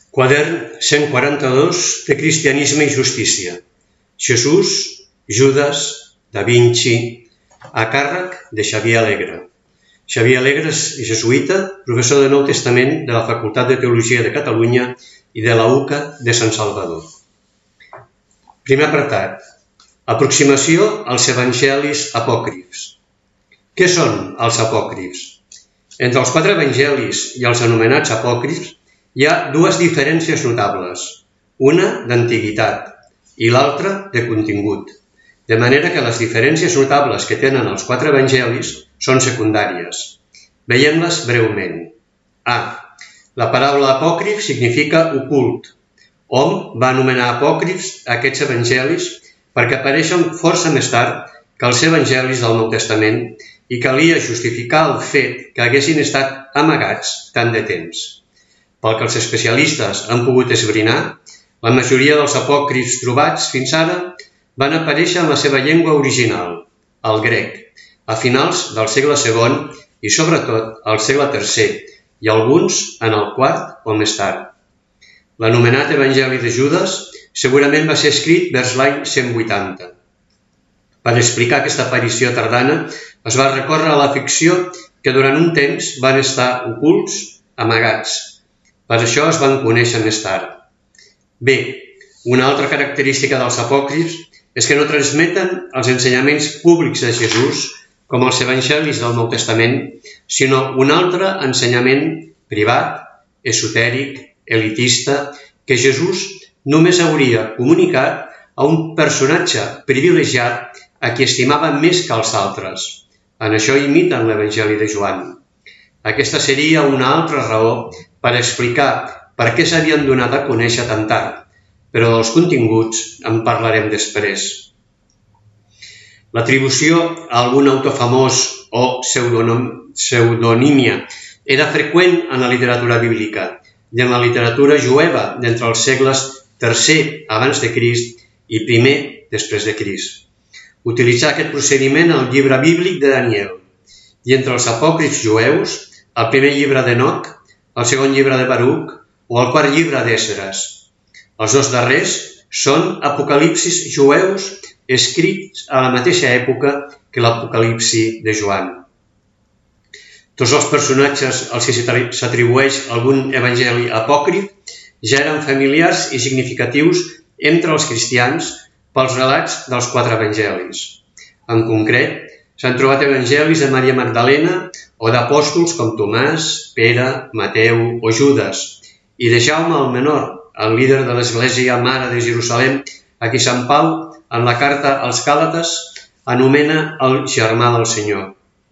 Quadern 142 de Cristianisme i Justícia. Jesús, Judas, Da Vinci, a càrrec de Xavier Alegre. Xavier Alegre és jesuïta, professor de Nou Testament de la Facultat de Teologia de Catalunya i de la UCA de Sant Salvador. Primer apartat. Aproximació als evangelis apòcrifs. Què són els apòcrifs? Entre els 4 evangelis i els anomenats apòcrifs hi ha dues diferències notables, una d'antiguitat i l'altra de contingut, de manera que les diferències notables que tenen els 4 evangelis són secundàries. Veiem-les breument. A. La paraula apòcrif significa ocult. Hom va anomenar apòcrifs aquests evangelis perquè apareixen força més tard que els evangelis del Nou Testament i calia justificar el fet que haguessin estat amagats tant de temps. Pel que els especialistes han pogut esbrinar, la majoria dels apòcrifs trobats fins ara van aparèixer en la seva llengua original, el grec, a finals del segle II i sobretot al segle III, i alguns en el IV o més tard. L'anomenat Evangeli de Judas segurament va ser escrit vers l'any 180. Per explicar aquesta aparició tardana es va recórrer a la ficció que durant un temps van estar ocults, amagats. Per això es van conèixer més tard. Bé, una altra característica dels apòcrifs és que no transmeten els ensenyaments públics de Jesús com els evangelis del Nou Testament, sinó un altre ensenyament privat, esotèric, elitista, que Jesús només hauria comunicat a un personatge privilegiat a qui estimava més que els altres. En això imiten l'Evangeli de Joan. Aquesta seria una altra raó per explicar per què s'havien donat a conèixer tan tard, però dels continguts en parlarem després. L'atribució a algun autor famós o pseudonímia era freqüent en la literatura bíblica i en la literatura jueva d'entre els segles III abans de Crist i I després de Crist. Utilitzar aquest procediment al llibre bíblic de Daniel i entre els apòcrifs jueus el primer llibre d'Enoc, el segon llibre de Baruc o el quart llibre d'Esdres. Els dos darrers són apocalipsis jueus escrits a la mateixa època que l'Apocalipsi de Joan. Tots els personatges als que s'atribueix algun evangeli apòcrif ja eren familiars i significatius entre els cristians pels relats dels 4 evangelis. En concret, s'han trobat evangelis de Maria Magdalena o d'apòstols com Tomàs, Pere, Mateu o Judas, i de Jaume el Menor, el líder de l'Església Mare de Jerusalem, a qui Sant Pau, en la carta als Gàlates, anomena el germà del Senyor.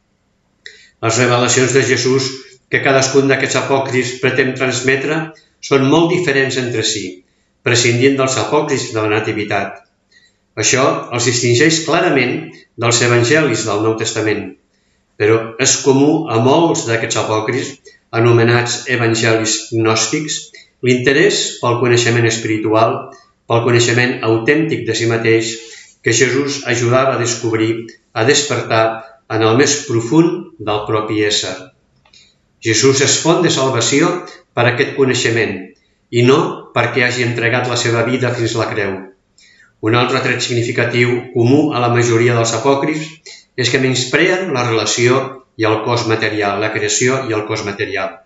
Les revelacions de Jesús que cadascun d'aquests apòcrifs pretén transmetre són molt diferents entre si, prescindint dels apòcrifs de la Nativitat. Això els distingeix clarament dels evangelis del Nou Testament, però és comú a molts d'aquests apòcrifs, anomenats evangelis gnòstics, l'interès pel coneixement espiritual, pel coneixement autèntic de si mateix, que Jesús ajudava a descobrir, a despertar en el més profund del propi ésser. Jesús és font de salvació per a aquest coneixement i no perquè hagi entregat la seva vida fins a la creu. Un altre tret significatiu comú a la majoria dels apòcrifs és que menyspreen la relació i el cos material, la creació i el cos material.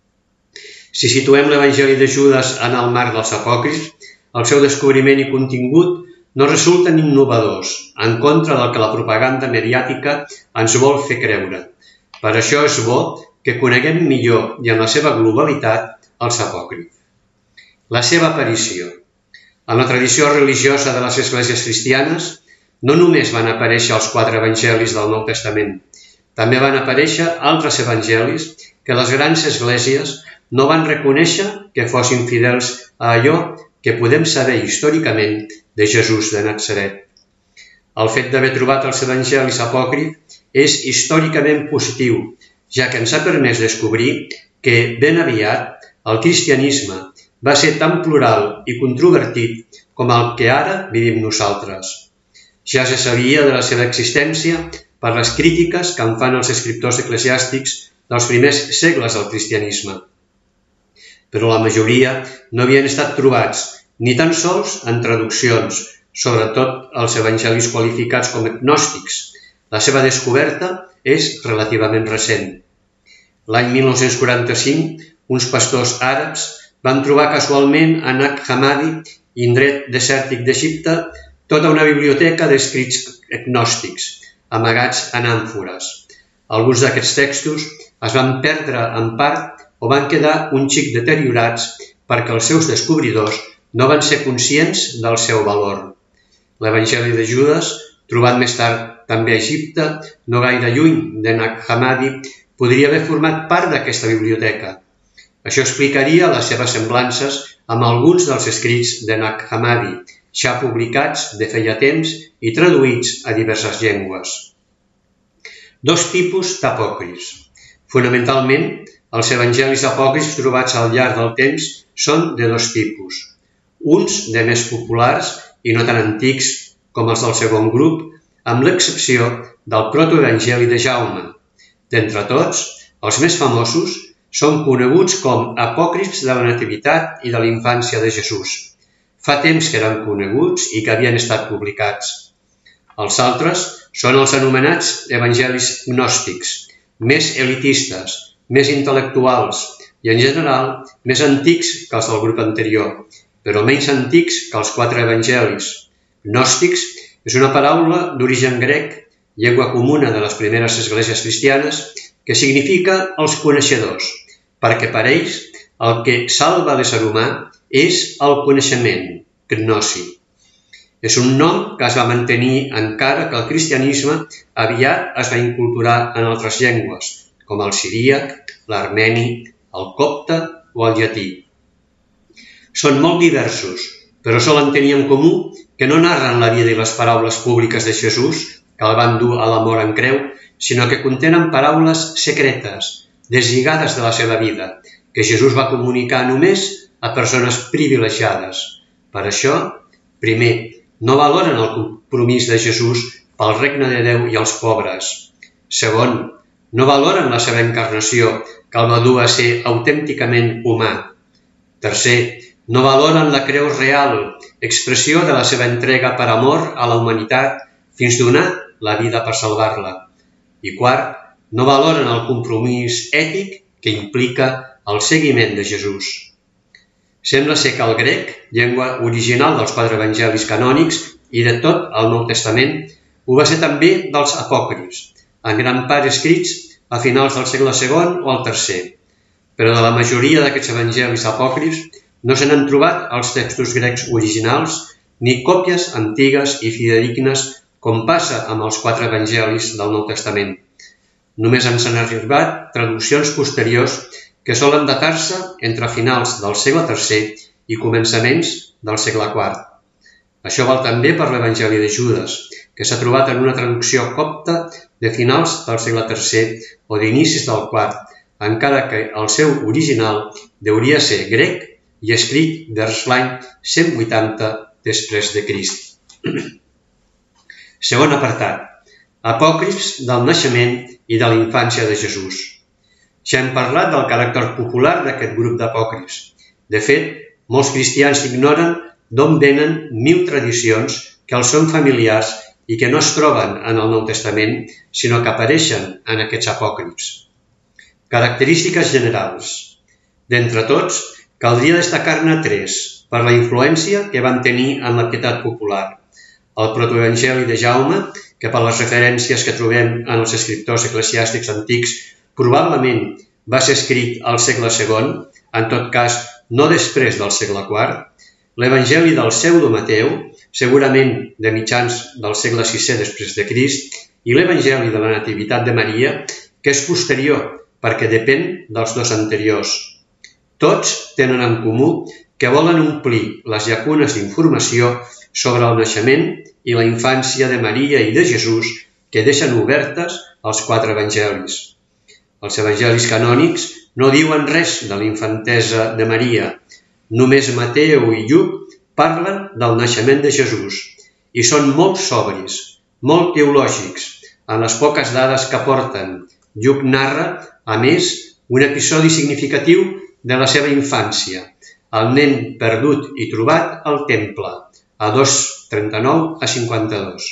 Si situem l'Evangeli de Judas en el marc dels apòcrifs, el seu descobriment i contingut no resulten innovadors, en contra del que la propaganda mediàtica ens vol fer creure. Per això és bo que coneguem millor i en la seva globalitat els apòcrifs. La seva aparició. En la tradició religiosa de les esglésies cristianes, no només van aparèixer els 4 evangelis del Nou Testament, també van aparèixer altres evangelis que les grans esglésies no van reconèixer que fossin fidels a allò que podem saber històricament de Jesús de Natzaret. El fet d'haver trobat els evangelis apòcrifs és històricament positiu, ja que ens ha permès descobrir que ben aviat el cristianisme va ser tan plural i controvertit com el que ara vivim nosaltres. Ja se sabia de la seva existència per les crítiques que en fan els escriptors eclesiàstics dels primers segles del cristianisme. però la majoria no havien estat trobats, ni tan sols en traduccions, sobretot els evangelis qualificats com gnòstics. La seva descoberta és relativament recent. L'any 1945, uns pastors àrabs van trobar casualment a Nag Hammadi, indret desèrtic d'Egipte, tota una biblioteca d'escrits gnòstics, amagats en àmfores. Alguns d'aquests textos es van perdre en part o van quedar un xic deteriorats perquè els seus descobridors no van ser conscients del seu valor. L'Evangeli de Judes, trobat més tard també a Egipte, no gaire lluny de Nag Hammadi, podria haver format part d'aquesta biblioteca. Això explicaria les seves semblances amb alguns dels escrits de Nag Hammadi, ja publicats de feia temps i traduïts a diverses llengües. Dos tipus d'apòcrifs. Fonamentalment, els evangelis apòcrifs trobats al llarg del temps són de dos tipus. Uns de més populars i no tan antics com els del segon grup, amb l'excepció del protoevangeli de Jaume. D'entre tots, els més famosos són coneguts com apòcrifs de la Nativitat i de la infància de Jesús. Fa temps que eren coneguts i que havien estat publicats. Els altres són els anomenats evangelis gnòstics, més elitistes, més intel·lectuals i, en general, més antics que els del grup anterior, però menys antics que els 4 evangelis. Gnòstics és una paraula d'origen grec, llengua comuna de les primeres esglésies cristianes, que significa els coneixedors, perquè per ells el que salva l'ésser humà és el coneixement, gnosi. És un nom que es va mantenir encara que el cristianisme aviat es va inculturar en altres llengües, com el siríac, l'armeni, el copte o el llatí. Són molt diversos, però solen tenir en comú que no narren la vida i les paraules públiques de Jesús, que el van dur a la mort en creu, sinó que contenen paraules secretes, deslligades de la seva vida, que Jesús va comunicar només a persones privilegiades. Per això, primer, no valoren el compromís de Jesús pel regne de Déu i els pobres. Segon, no valoren la seva encarnació, que el va dur a ser autènticament humà. Tercer, no valoren la creu real, expressió de la seva entrega per amor a la humanitat fins donar la vida per salvar-la. I quart, no valoren el compromís ètic que implica el seguiment de Jesús. Sembla ser que el grec, llengua original dels 4 evangelis canònics i de tot el Nou Testament, ho va ser també dels apòcrifs, en gran part escrits a finals del segle II o el III. Però de la majoria d'aquests evangelis apòcrifs no se n'han trobat els textos grecs originals ni còpies antigues i fidedignes com passa amb els 4 evangelis del Nou Testament. Només ens han arribat traduccions posteriors que solen datar-se entre finals del segle III i començaments del segle IV. Això val també per l'Evangeli de Judes, que s'ha trobat en una traducció copta de finals del segle III o d'inicis del IV, encara que el seu original hauria ser grec i escrit vers l'any 180 després de Crist. Segon apartat. Apòcrifs del naixement i de la infància de Jesús. Ja hem parlat del caràcter popular d'aquest grup d'apòcrifs. De fet, molts cristians ignoren d'on venen 1000 tradicions que els són familiars i que no es troben en el Nou Testament, sinó que apareixen en aquests apòcrifs. Característiques generals. D'entre tots, caldria destacar-ne 3 per la influència que van tenir en la pietat popular. El protoevangeli de Jaume, que per les referències que trobem en els escriptors eclesiàstics antics probablement va ser escrit al segle II, en tot cas no després del segle IV, l'Evangeli del Pseudo-Mateu, segurament de mitjans del segle VI després de Crist, i l'Evangeli de la Nativitat de Maria, que és posterior perquè depèn dels 2 anteriors. Tots tenen en comú que volen omplir les llacunes d'informació sobre el naixement i la infància de Maria i de Jesús que deixen obertes els 4 evangelis. Els evangelis canònics no diuen res de la infantesa de Maria. Només Mateu i Lluc parlen del naixement de Jesús i són molt sobris, molt teològics, en les poques dades que aporten. Lluc narra, a més, un episodi significatiu de la seva infància, el nen perdut i trobat al temple, a 2:39 a 52.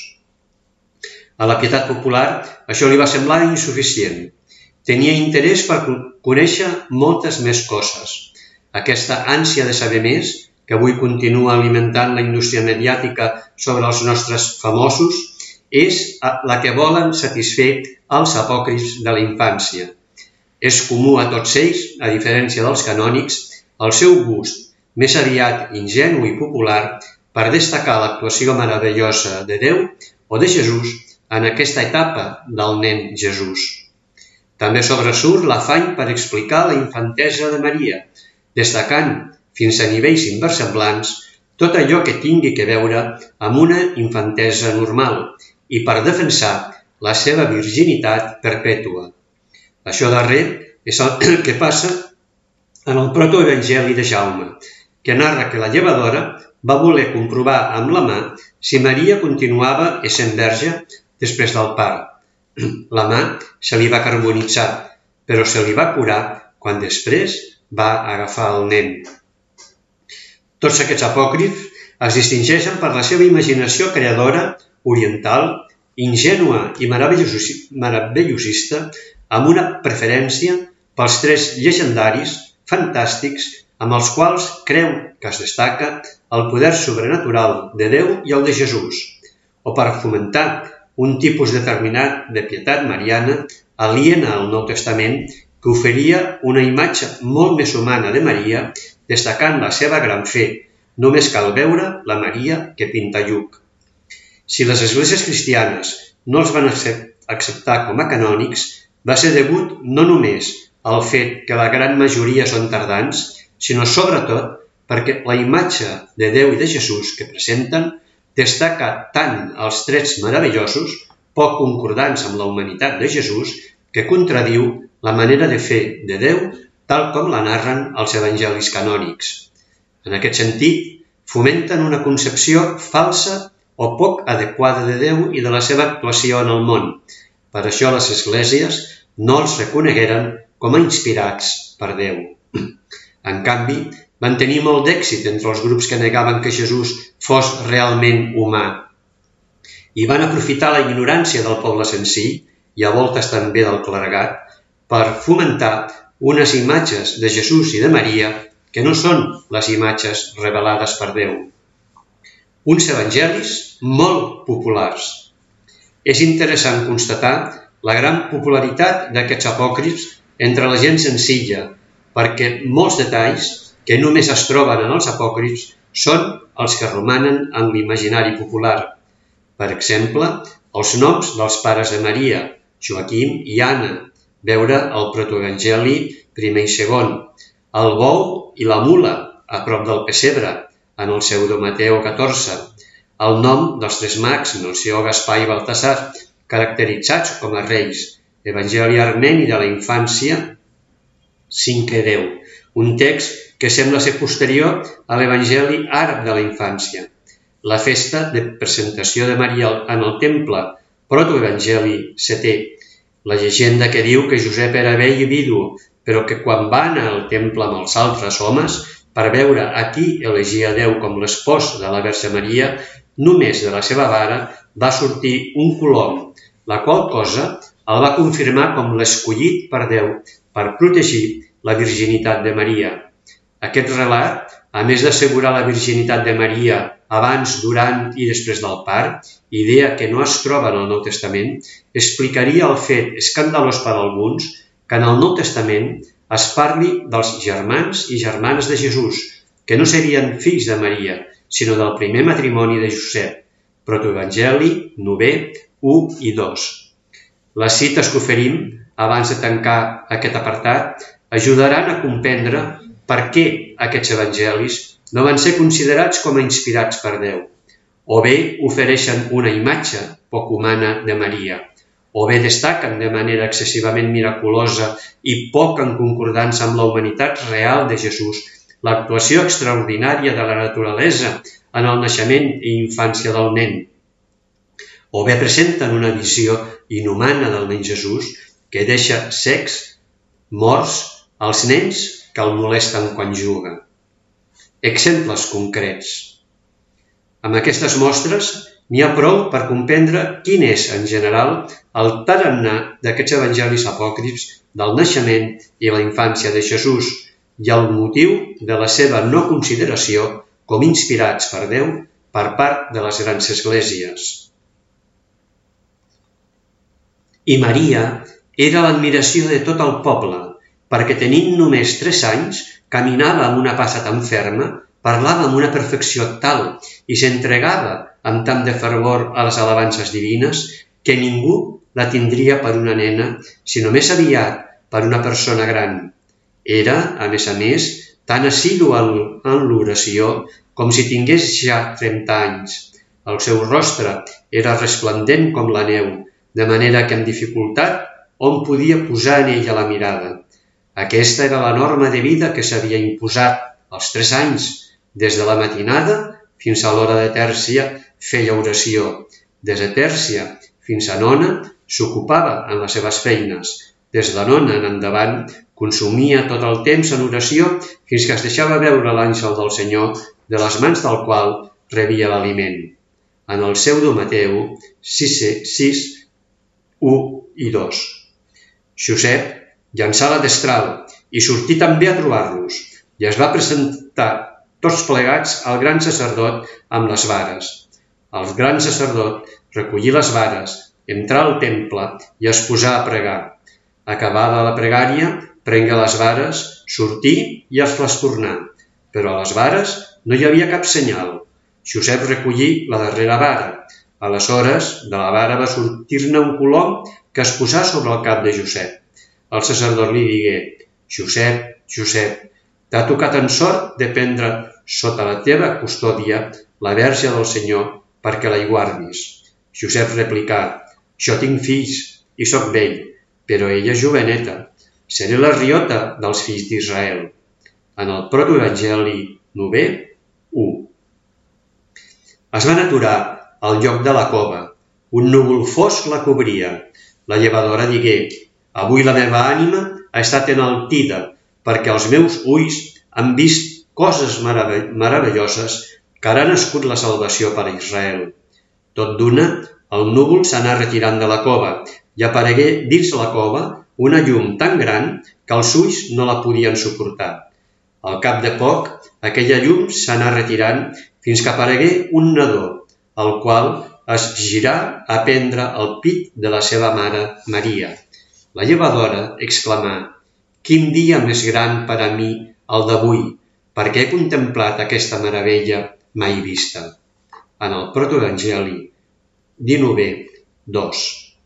A la pietat popular això li va semblar insuficient. Tenia interès per conèixer moltes més coses. Aquesta ànsia de saber més, que avui continua alimentant la indústria mediàtica sobre els nostres famosos, és la que volen satisfer els apòcrifs de la infància. És comú a tots ells, a diferència dels canònics, el seu gust, més aviat ingenu i popular, per destacar l'actuació meravellosa de Déu o de Jesús en aquesta etapa del nen Jesús. També sobresurt l'afany per explicar la infantesa de Maria, destacant, fins a nivells inversemblants, tot allò que tingui que veure amb una infantesa normal i per defensar la seva virginitat perpètua. Això darrer és el que passa en el protoevangeli de Jaume, que narra que la llevadora va voler comprovar amb la mà si Maria continuava essent verge després del part. La mà se li va carbonitzar, però se li va curar quan després va agafar el nen. Tots aquests apòcrifs es distingeixen per la seva imaginació creadora, oriental, ingènua i meravellosista, amb una preferència pels 3 llegendaris fantàstics amb els quals creu que es destaca el poder sobrenatural de Déu i el de Jesús, o per fomentar un tipus determinat de pietat mariana aliena al Nou Testament que oferia una imatge molt més humana de Maria, destacant la seva gran fe. Només cal veure la Maria que pinta Lluc. Si les esglésies cristianes no els van acceptar com a canònics, va ser degut no només al fet que la gran majoria són tardans, sinó sobretot perquè la imatge de Déu i de Jesús que presenten destaca tant els trets meravellosos, poc concordants amb la humanitat de Jesús, que contradiu la manera de fer de Déu tal com la narren els evangelis canònics. En aquest sentit, fomenten una concepció falsa o poc adequada de Déu i de la seva actuació en el món. Per això les esglésies no els reconegueren com a inspirats per Déu. En canvi, van tenir molt d'èxit entre els grups que negaven que Jesús fos realment humà. I van aprofitar la ignorància del poble senzill, i a voltes també del clergat, per fomentar unes imatges de Jesús i de Maria que no són les imatges revelades per Déu. Uns evangelis molt populars. És interessant constatar la gran popularitat d'aquests apòcrifs entre la gent senzilla, perquè molts detalls que només es troben en els apòcrifs són els que romanen en l'imaginari popular. Per exemple, els noms dels pares de Maria, Joaquim i Anna, veure el protoevangeli 1 i 2, el bou i la mula, a prop del pessebre, en el Pseudo-Mateu 14, el nom dels 3 mags, Melcior, Gaspar i Baltasar, caracteritzats com a reis, Evangeli armeni de la infància 5:10, un text que sembla ser posterior a l'Evangeli àrab de la infància, la festa de presentació de Maria en el temple, protoevangeli 7è, la llegenda que diu que Josep era vell i vidu, però que quan va anar al temple amb els altres homes per veure a qui elegia Déu com l'espòs de la Verge Maria, només de la seva vara va sortir un colom, la qual cosa el va confirmar com l'escollit per Déu per protegir la virginitat de Maria. Aquest relat, a més d'assegurar la virginitat de Maria abans, durant i després del part, idea que no es troba en el Nou Testament, explicaria el fet escandalós per alguns que en el Nou Testament es parli dels germans i germanes de Jesús, que no serien fills de Maria, sinó del primer matrimoni de Josep, protoevangeli 9, 1 i 2. Les cites que oferim, abans de tancar aquest apartat, ajudaran a comprendre per què aquests evangelis no van ser considerats com a inspirats per Déu, o bé ofereixen una imatge poc humana de Maria, o bé destaquen de manera excessivament miraculosa i poc en concordança amb la humanitat real de Jesús l'actuació extraordinària de la naturalesa en el naixement i infància del nen, o bé presenten una visió inhumana del nen Jesús que deixa secs, morts, els nens que el molesten quan juga. Exemples concrets. Amb aquestes mostres n'hi ha prou per comprendre quin és, en general, el tarannà d'aquests evangelis apòcrifs del naixement i la infància de Jesús i el motiu de la seva no consideració com inspirats per Déu per part de les grans esglésies. I Maria era l'admiració de tot el poble, perquè tenint només 3 anys, caminava amb una passa tan ferma, parlava amb una perfecció tal i s'entregava amb tant de fervor a les alabances divines que ningú la tindria per una nena, sinó més aviat per una persona gran. Era, a més, tan assidu en l'oració com si tingués ja 30 anys. El seu rostre era resplendent com la neu, de manera que amb dificultat hom podia posar en ella la mirada. Aquesta era la norma de vida que s'havia imposat als 3 anys. Des de la matinada fins a l'hora de tèrcia feia oració. Des de tèrcia fins a nona s'ocupava en les seves feines. Des de nona en endavant consumia tot el temps en oració fins que es deixava veure l'àngel del Senyor, de les mans del qual rebia l'aliment. En el pseudo Mateu 6, 1 i 2. Josep llançà la destral i sortí també a trobar-los i es va presentar tots plegats al gran sacerdot amb les vares. El gran sacerdot recollí les vares, entrà al temple i es posà a pregar. Acabada la pregària, prengué les vares, sortí i es les tornà, però a les vares no hi havia cap senyal. Josep recollí la darrera vara. Aleshores, de la vara va sortir-ne un colom que es posà sobre el cap de Josep. El sacerdot li digué: Josep, Josep, t'ha tocat en sort de prendre sota la teva custòdia la Verge del Senyor perquè la hi guardis. Josep replicà: Jo tinc fills i sóc vell, però ella és joveneta. Seré la riota dels fills d'Israel. En el protoevangeli 9, 1. Es van aturar al lloc de la cova. Un núvol fosc la cobria. La llevadora digué: Avui la meva ànima ha estat enaltida, perquè els meus ulls han vist coses meravelloses que ara ha nascut la salvació per a Israel. Tot d'una, el núvol s'anà retirant de la cova i aparegué dins la cova una llum tan gran que els ulls no la podien suportar. Al cap de poc, aquella llum s'anà retirant fins que aparegué un nadó, el qual es girà a prendre el pit de la seva mare Maria. La llevadora exclamà: Quin dia més gran per a mi el d'avui, perquè he contemplat aquesta meravella mai vista. En el protoevangeli 19, 2.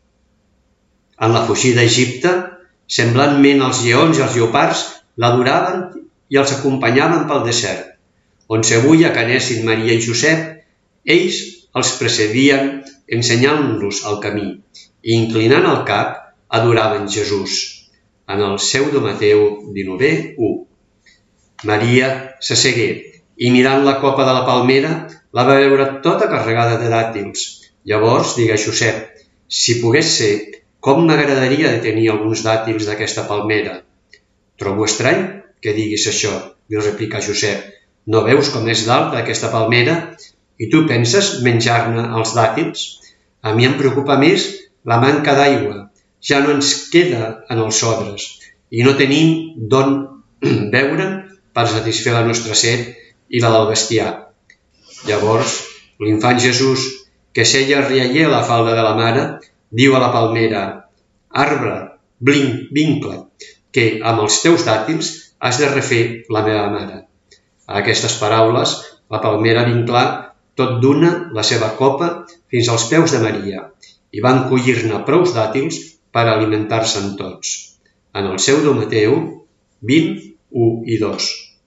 En la fugida a Egipte, semblantment els lleons i els lleopards l'adoraven i els acompanyaven pel desert. On s'avulla que anessin Maria i Josep, ells els precedien ensenyant-los el camí i, inclinant el cap, adoraven Jesús. En el pseudo Mateu 19, 1. Maria s'assegué i, mirant la copa de la palmera, la va veure tota carregada de dàtils. Llavors digué a Josep: Si pogués ser, com m'agradaria de tenir alguns dàtils d'aquesta palmera. Trobo estrany que diguis això, li replicà Josep. No veus com és d'alta aquesta palmera? I tu penses menjar-ne els dàtils? A mi em preocupa més la manca d'aigua. Ja no ens queda en els sobres i no tenim d'on beure'n per satisfer la nostra set i la del bestiar. Llavors, l'infant Jesús, que seia rialler a la falda de la mare, diu a la palmera: Arbre, vincla, que amb els teus dàtils has de refer la meva mare. A aquestes paraules, la palmera vinclà tot d'una la seva copa fins als peus de Maria i van collir-ne prous dàtils per alimentar-se'n tots. En el pseudo Mateu 20, 1 i 2.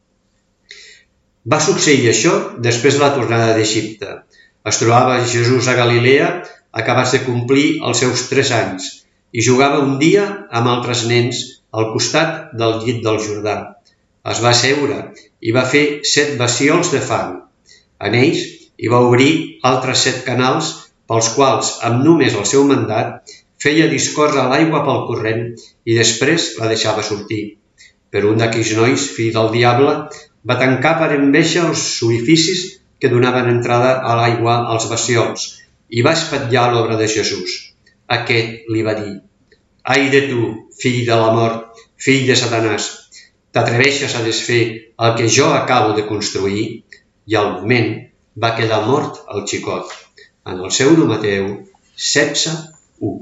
Va succeir això després de la tornada d'Egipte. Es trobava Jesús a Galilea, acabats de complir els seus 3 anys, i jugava un dia amb altres nens al costat del llit del Jordà. Es va asseure i va fer 7 bassiols de fang. En ells hi va obrir altres 7 canals pels quals, amb només el seu mandat, feia discórrer l'aigua pel corrent i després la deixava sortir. però un d'aquells nois, fill del diable, va tancar per enveja els orificis que donaven entrada a l'aigua als bassiols i va espatllar l'obra de Jesús. Aquest li va dir: «Ai de tu, fill de la mort, fill de Satanàs, t'atreveixes a desfer el que jo acabo de construir?» I al moment va quedar mort el xicot. En el pseudo Mateu 16:1.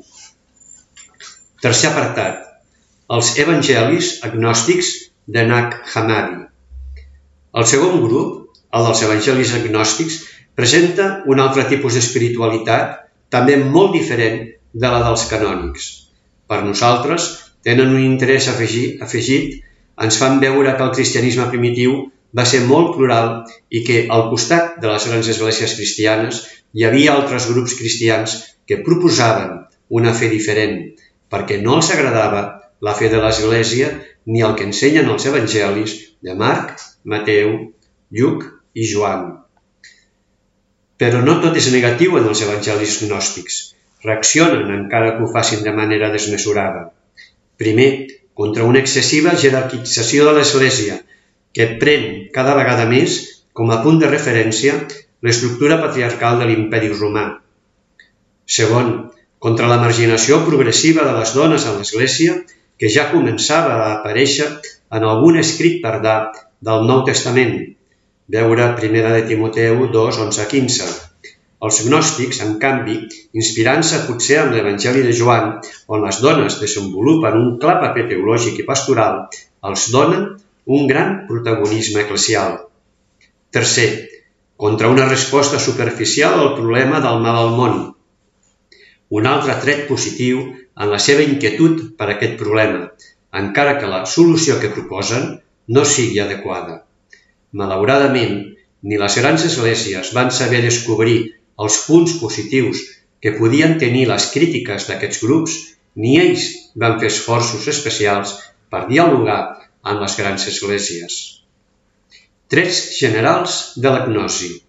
Tercer apartat. Els evangelis agnòstics de Nag Hammadi. El segon grup, el dels evangelis agnòstics, presenta un altre tipus d'espiritualitat també molt diferent de la dels canònics. Per nosaltres, tenen un interès afegit, ens fan veure que el cristianisme primitiu va ser molt plural i que al costat de les grans esglésies cristianes hi havia altres grups cristians que proposaven una fe diferent, perquè no els agradava la fe de l'Església ni el que ensenyen els evangelis de Marc, Mateu, Lluc i Joan. Però no tot és negatiu en els evangelis gnòstics. Reaccionen encara que ho facin de manera desmesurada. Primer, contra una excessiva jerarquització de l'Església, que pren cada vegada més com a punt de referència l'estructura patriarcal de l'Imperi Romà. Segon, contra la marginació progressiva de les dones a l'Església, que ja començava a aparèixer en algun escrit tardà del Nou Testament. Veure 1 de Timoteu 2:11-15. Els gnòstics, en canvi, inspirant-se potser en l'Evangeli de Joan, on les dones desenvolupen un clar paper teològic i pastoral, els donen un gran protagonisme eclesial. Tercer, contra una resposta superficial al problema del mal al món. Un altre tret positiu en la seva inquietud per aquest problema, encara que la solució que proposen no sigui adequada. Malauradament, ni les grans esglésies van saber descobrir els punts positius que podien tenir les crítiques d'aquests grups, ni ells van fer esforços especials per dialogar amb les grans esglésies. Trets generals de la gnosi.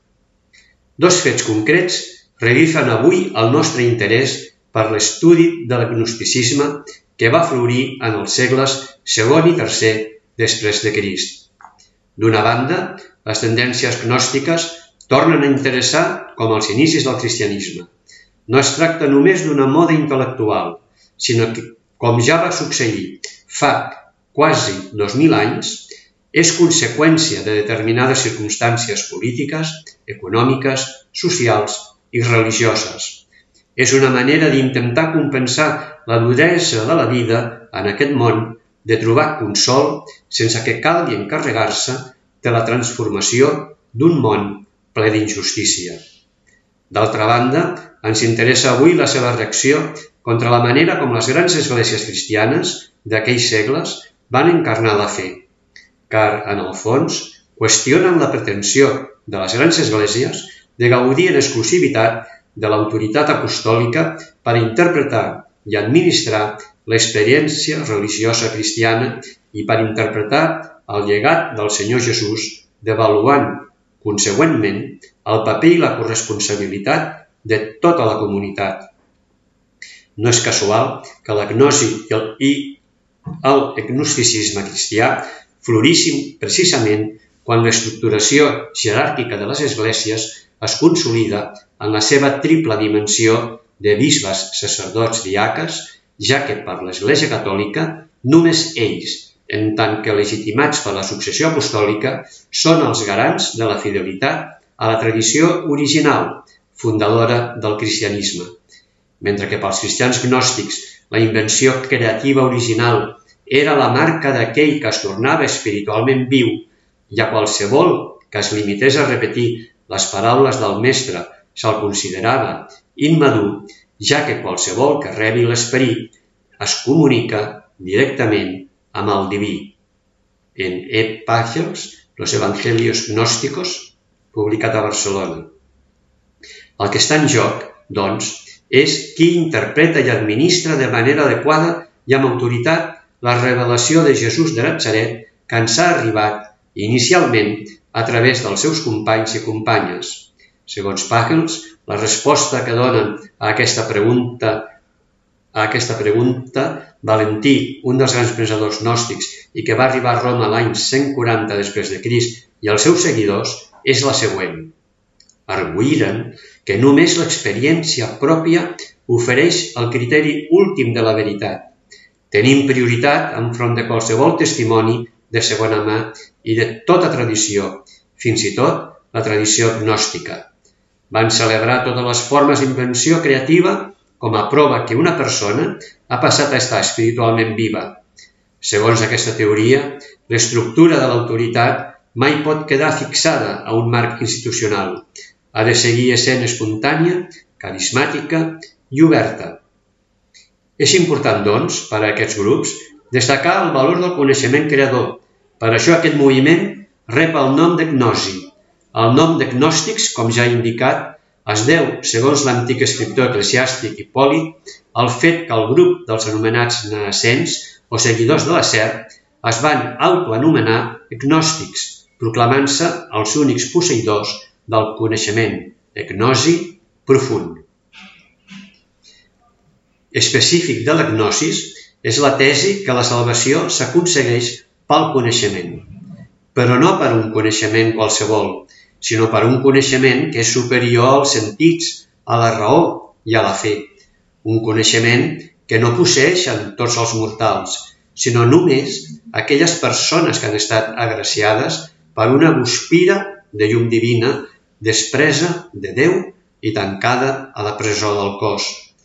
Dos fets concrets revifen avui el nostre interès per l'estudi de l'agnosticisme que va florir en els segles II i III després de Crist. D'una banda, les tendències gnòstiques tornen a interessar com els inicis del cristianisme. No es tracta només d'una moda intel·lectual, sinó que, com ja va succeir fa quasi 2000 anys, és conseqüència de determinades circumstàncies polítiques, econòmiques, socials i religioses. És una manera d'intentar compensar la duresa de la vida en aquest món, de trobar consol sense que calgui encarregar-se de la transformació d'un món ple d'injustícia. D'altra banda, ens interessa avui la seva reacció contra la manera com les grans esglésies cristianes d'aquells segles van encarnar la fe, car, en el fons, qüestionen la pretensió de les grans esglésies de gaudir en exclusivitat de l'autoritat apostòlica per interpretar i administrar l'experiència religiosa cristiana i per interpretar el llegat del Senyor Jesús, devaluant, consegüentment, el paper i la corresponsabilitat de tota la comunitat. No és casual que la gnosi i l'agnosticisme cristià florissin precisament quan l'estructuració jeràrquica de les esglésies es consolida en la seva triple dimensió de bisbes, sacerdots, diaques, ja que per l'Església Catòlica només ells, en tant que legitimats per la successió apostòlica, són els garants de la fidelitat a la tradició original, fundadora del cristianisme. Mentre que pels cristians gnòstics la invenció creativa original era la marca d'aquell que es tornava espiritualment viu i a qualsevol que es limités a repetir les paraules del mestre se'l considerava immadur, ja que qualsevol que rebi l'esperit es comunica directament amb el diví. En E. Pagels, Los Evangelios Gnósticos, publicat a Barcelona. El que està en joc, doncs, és qui interpreta i administra de manera adequada i amb autoritat la revelació de Jesús de Natzaret que ens ha arribat inicialment a través dels seus companys i companyes. Segons Pagels, la resposta que donen a aquesta pregunta a aquesta pregunta, Valentí, un dels grans pensadors gnòstics i que va arribar a Roma l'any 140 després de Crist, i els seus seguidors, és la següent. Arguïren que només l'experiència pròpia ofereix el criteri últim de la veritat. Tenim prioritat enfront de qualsevol testimoni de segona mà i de tota tradició, fins i tot la tradició gnòstica. Van celebrar totes les formes d'invenció creativa com a prova que una persona ha passat a estar espiritualment viva. Segons aquesta teoria, l'estructura de l'autoritat mai pot quedar fixada a un marc institucional. Ha de seguir essent espontània, carismàtica i oberta. És important, doncs, per a aquests grups, destacar el valor del coneixement creador. Per això aquest moviment rep el nom de gnosi. El nom de gnòstics, com ja he indicat, es deu, segons l'antic escriptor eclesiàstic Hipòlit, al fet que el grup dels anomenats naascens o seguidors de la serp es van autoanomenar gnòstics, proclamant-se els únics posseïdors del coneixement, gnosi profund. Específic de la gnosis és la tesi que la salvació s'aconsegueix pel coneixement, però no per un coneixement qualsevol, sinó per un coneixement que és superior als sentits, a la raó i a la fe. Un coneixement que no posseeixen tots els mortals, sinó només aquelles persones que han estat agraciades per una guspira de llum divina, despresa de Déu i tancada a la presó del cos.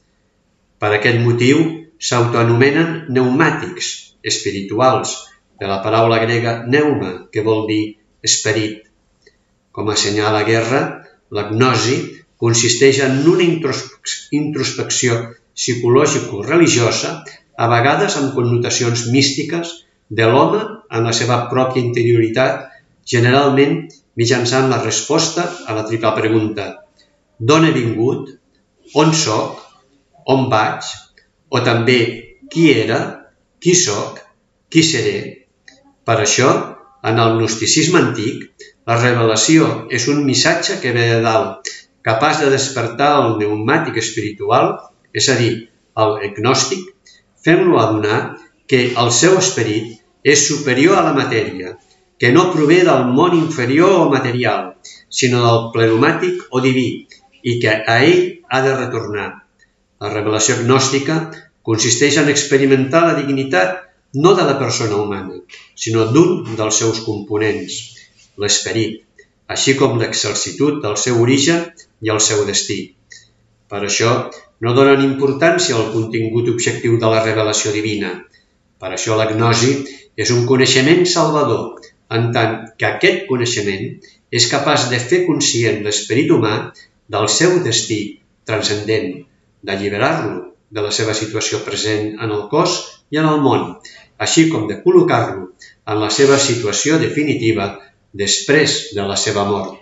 Per aquest motiu s'autoanomenen pneumàtics, espirituals, de la paraula grega pneuma, que vol dir esperit. Com assenyala Guerra, la gnosi consisteix en una introspecció psicològico-religiosa, a vegades amb connotacions místiques, de l'home en la seva pròpia interioritat, generalment mitjançant la resposta a la triple pregunta: d'on he vingut, on soc, on vaig, o també qui era, qui soc, qui seré. Per això, en el gnosticisme antic, la revelació és un missatge que ve de dalt, capaç de despertar el pneumàtic espiritual, és a dir, el gnòstic, fent-lo adonar que el seu esperit és superior a la matèria, que no prové del món inferior o material, sinó del plenumàtic o diví, i que a ell ha de retornar. La revelació gnòstica consisteix en experimentar la dignitat no de la persona humana, sinó d'un dels seus components, l'esperit, així com l'excelsitud del seu origen i el seu destí. Per això, no donen importància al contingut objectiu de la revelació divina. Per això la gnosi és un coneixement salvador, en tant que aquest coneixement és capaç de fer conscient l'esperit humà del seu destí transcendent, d'alliberar-lo de la seva situació present en el cos i en el món, així com de col·locar-lo en la seva situació definitiva després de la seva mort.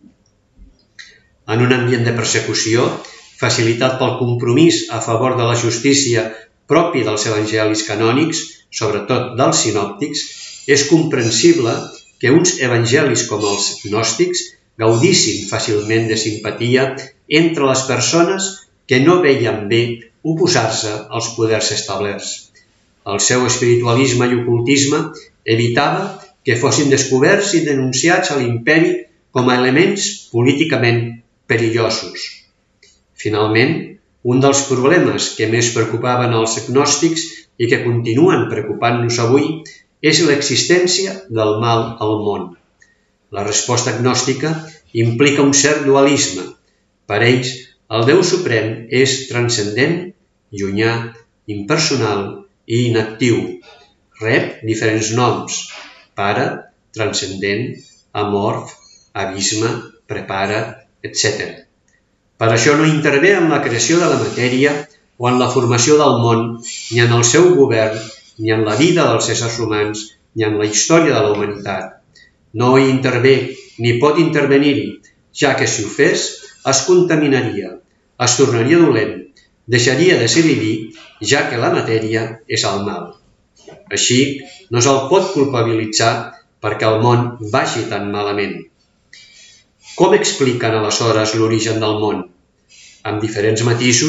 En un ambient de persecució, facilitat pel compromís a favor de la justícia propi dels evangelis canònics, sobretot dels sinòptics, és comprensible que uns evangelis com els gnòstics gaudissin fàcilment de simpatia entre les persones que no veien bé oposar-se als poders establerts. El seu espiritualisme i ocultisme evitava que fossin descoberts i denunciats a l'imperi com a elements políticament perillosos. Finalment, un dels problemes que més preocupaven els gnòstics i que continuen preocupant-nos avui és l'existència del mal al món. La resposta gnòstica implica un cert dualisme. Per ells, el Déu Suprem és transcendent, llunyà, impersonal i inactiu. Rep diferents noms: pare, transcendent, amorf, abisme, prepara, etc. Per això no intervé en la creació de la matèria o en la formació del món, ni en el seu govern, ni en la vida dels éssers humans, ni en la història de la humanitat. No hi intervé ni pot intervenir-hi, ja que si ho fes es contaminaria, es tornaria dolent, deixaria de ser diví, ja que la matèria és el mal. Així, no se'l pot culpabilitzar perquè el món vagi tan malament. Com expliquen aleshores l'origen del món? Amb diferents matisos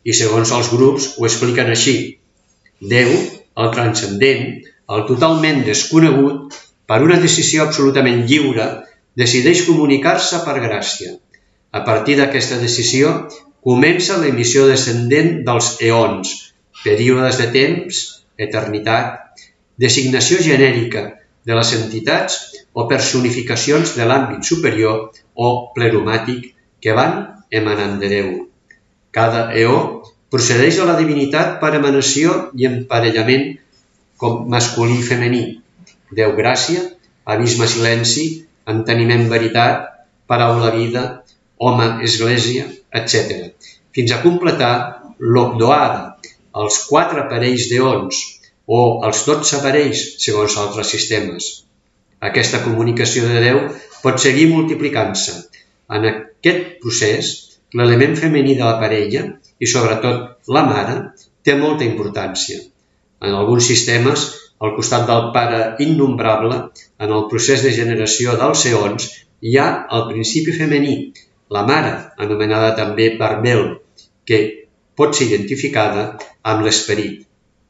i segons els grups ho expliquen així. Déu, el transcendent, el totalment desconegut, per una decisió absolutament lliure, decideix comunicar-se per gràcia. A partir d'aquesta decisió, comença l'emissió descendent dels eons, períodes de temps, eternitat, designació genèrica de les entitats o personificacions de l'àmbit superior o pleromàtic que van emanant de Déu. Cada eó procedeix a la divinitat per emanació i emparellament com masculí i femení. Déu gràcia, abisme silenci, enteniment veritat, paraula vida, home església, etc. Fins a completar l'Ogdoada, els 4 aparells d'eons o els 12 aparells segons altres sistemes. Aquesta comunicació de Déu pot seguir multiplicant-se. En aquest procés, l'element femení de la parella, i sobretot la mare, té molta importància. En alguns sistemes, al costat del pare innombrable, en el procés de generació dels eons, hi ha el principi femení, la mare, anomenada també Barbel, que pot ser identificada amb l'esperit.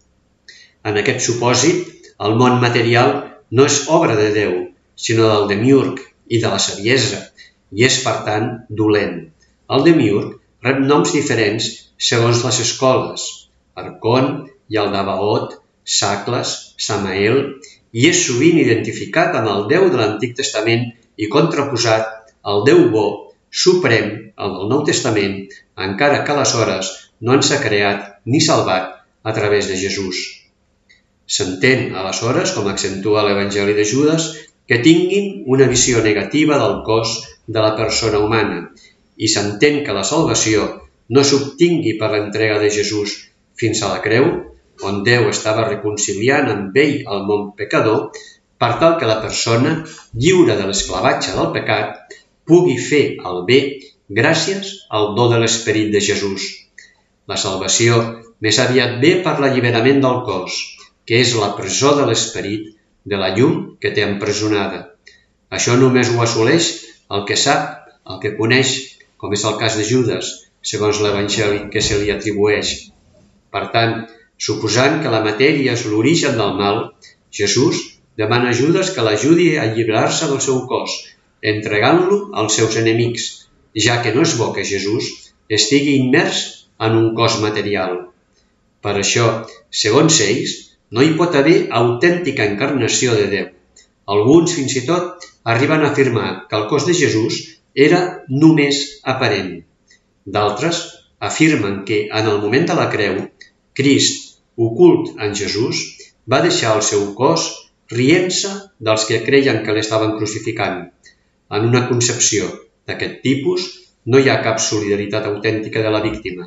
En aquest supòsit, el món material no és obra de Déu, sinó del demiurg i de la saviesa, i és, per tant, dolent. El demiurg rep noms diferents segons les escoles, Arcon, Yaldabaoth, Sacles, Samael, i és sovint identificat amb el Déu de l'Antic Testament i contraposat al Déu bo, suprem, el del Nou Testament, encara que aleshores no ens ha creat ni salvat a través de Jesús. S'entén, aleshores, com accentua l'Evangeli de Judes, que tinguin una visió negativa del cos de la persona humana i s'entén que la salvació no s'obtingui per l'entrega de Jesús fins a la creu, on Déu estava reconciliant amb ell el món pecador, per tal que la persona, lliure de l'esclavatge del pecat, pugui fer el bé gràcies al do de l'esperit de Jesús. La salvació més aviat ve per l'alliberament del cos, que és la presó de l'esperit, de la llum que té empresonada. Això només ho assoleix el que sap, el que coneix, com és el cas de Judes, segons l'Evangeli que se li atribueix. Per tant, suposant que la matèria és l'origen del mal, Jesús demana a Judes que l'ajudi a alliberar-se del seu cos, entregant-lo als seus enemics, ja que no és bo que Jesús estigui immers en un cos material. Per això, segons ells, no hi pot haver autèntica encarnació de Déu. Alguns, fins i tot, arriben a afirmar que el cos de Jesús era només aparent. D'altres afirmen que, en el moment de la creu, Crist, ocult en Jesús, va deixar el seu cos rient-se dels que creien que l'estaven crucificant. En una concepció d'aquest tipus, no hi ha cap solidaritat autèntica de la víctima,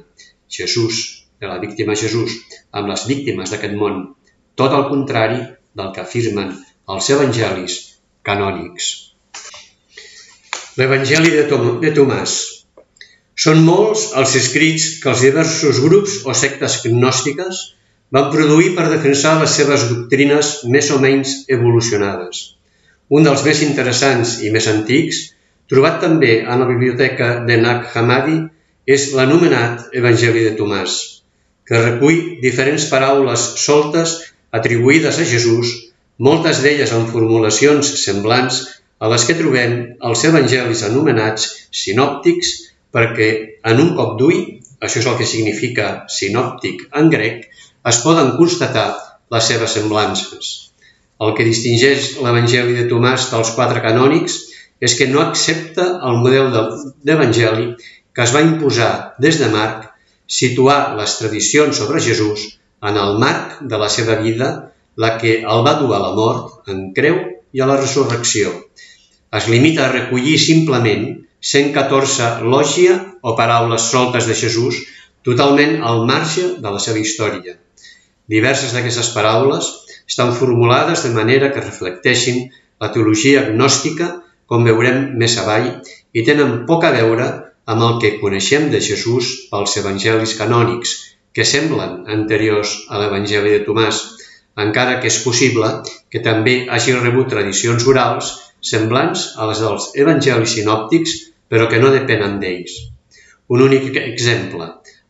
Jesús, amb les víctimes d'aquest món, tot el contrari del que afirmen els evangelis canònics. L'Evangeli de Tomàs. Són molts els escrits que els diversos grups o sectes gnòstiques van produir per defensar les seves doctrines més o menys evolucionades. Un dels més interessants i més antics, trobat també en la biblioteca de Nag Hammadi, és l'anomenat Evangeli de Tomàs, que recull diferents paraules soltes atribuïdes a Jesús, moltes d'elles amb formulacions semblants a les que trobem als evangelis anomenats sinòptics, perquè en un cop d'ull, això és el que significa sinòptic en grec, es poden constatar les seves semblances. El que distingeix l'Evangeli de Tomàs dels 4 canònics és que no accepta el model d'Evangeli que es va imposar des de Marc, situar les tradicions sobre Jesús en el marc de la seva vida, la que el va dur a la mort, en creu i a la resurrecció. Es limita a recollir simplement 114 lògia o paraules soltes de Jesús, totalment al marge de la seva història. Diverses d'aquestes paraules estan formulades de manera que reflecteixin la teologia gnòstica, com veurem més avall, i tenen poc a veure amb el que coneixem de Jesús pels evangelis canònics, que semblen anteriors a l'Evangeli de Tomàs, encara que és possible que també hagi rebut tradicions orals semblants a les dels evangelis sinòptics, però que no depenen d'ells. Un únic exemple,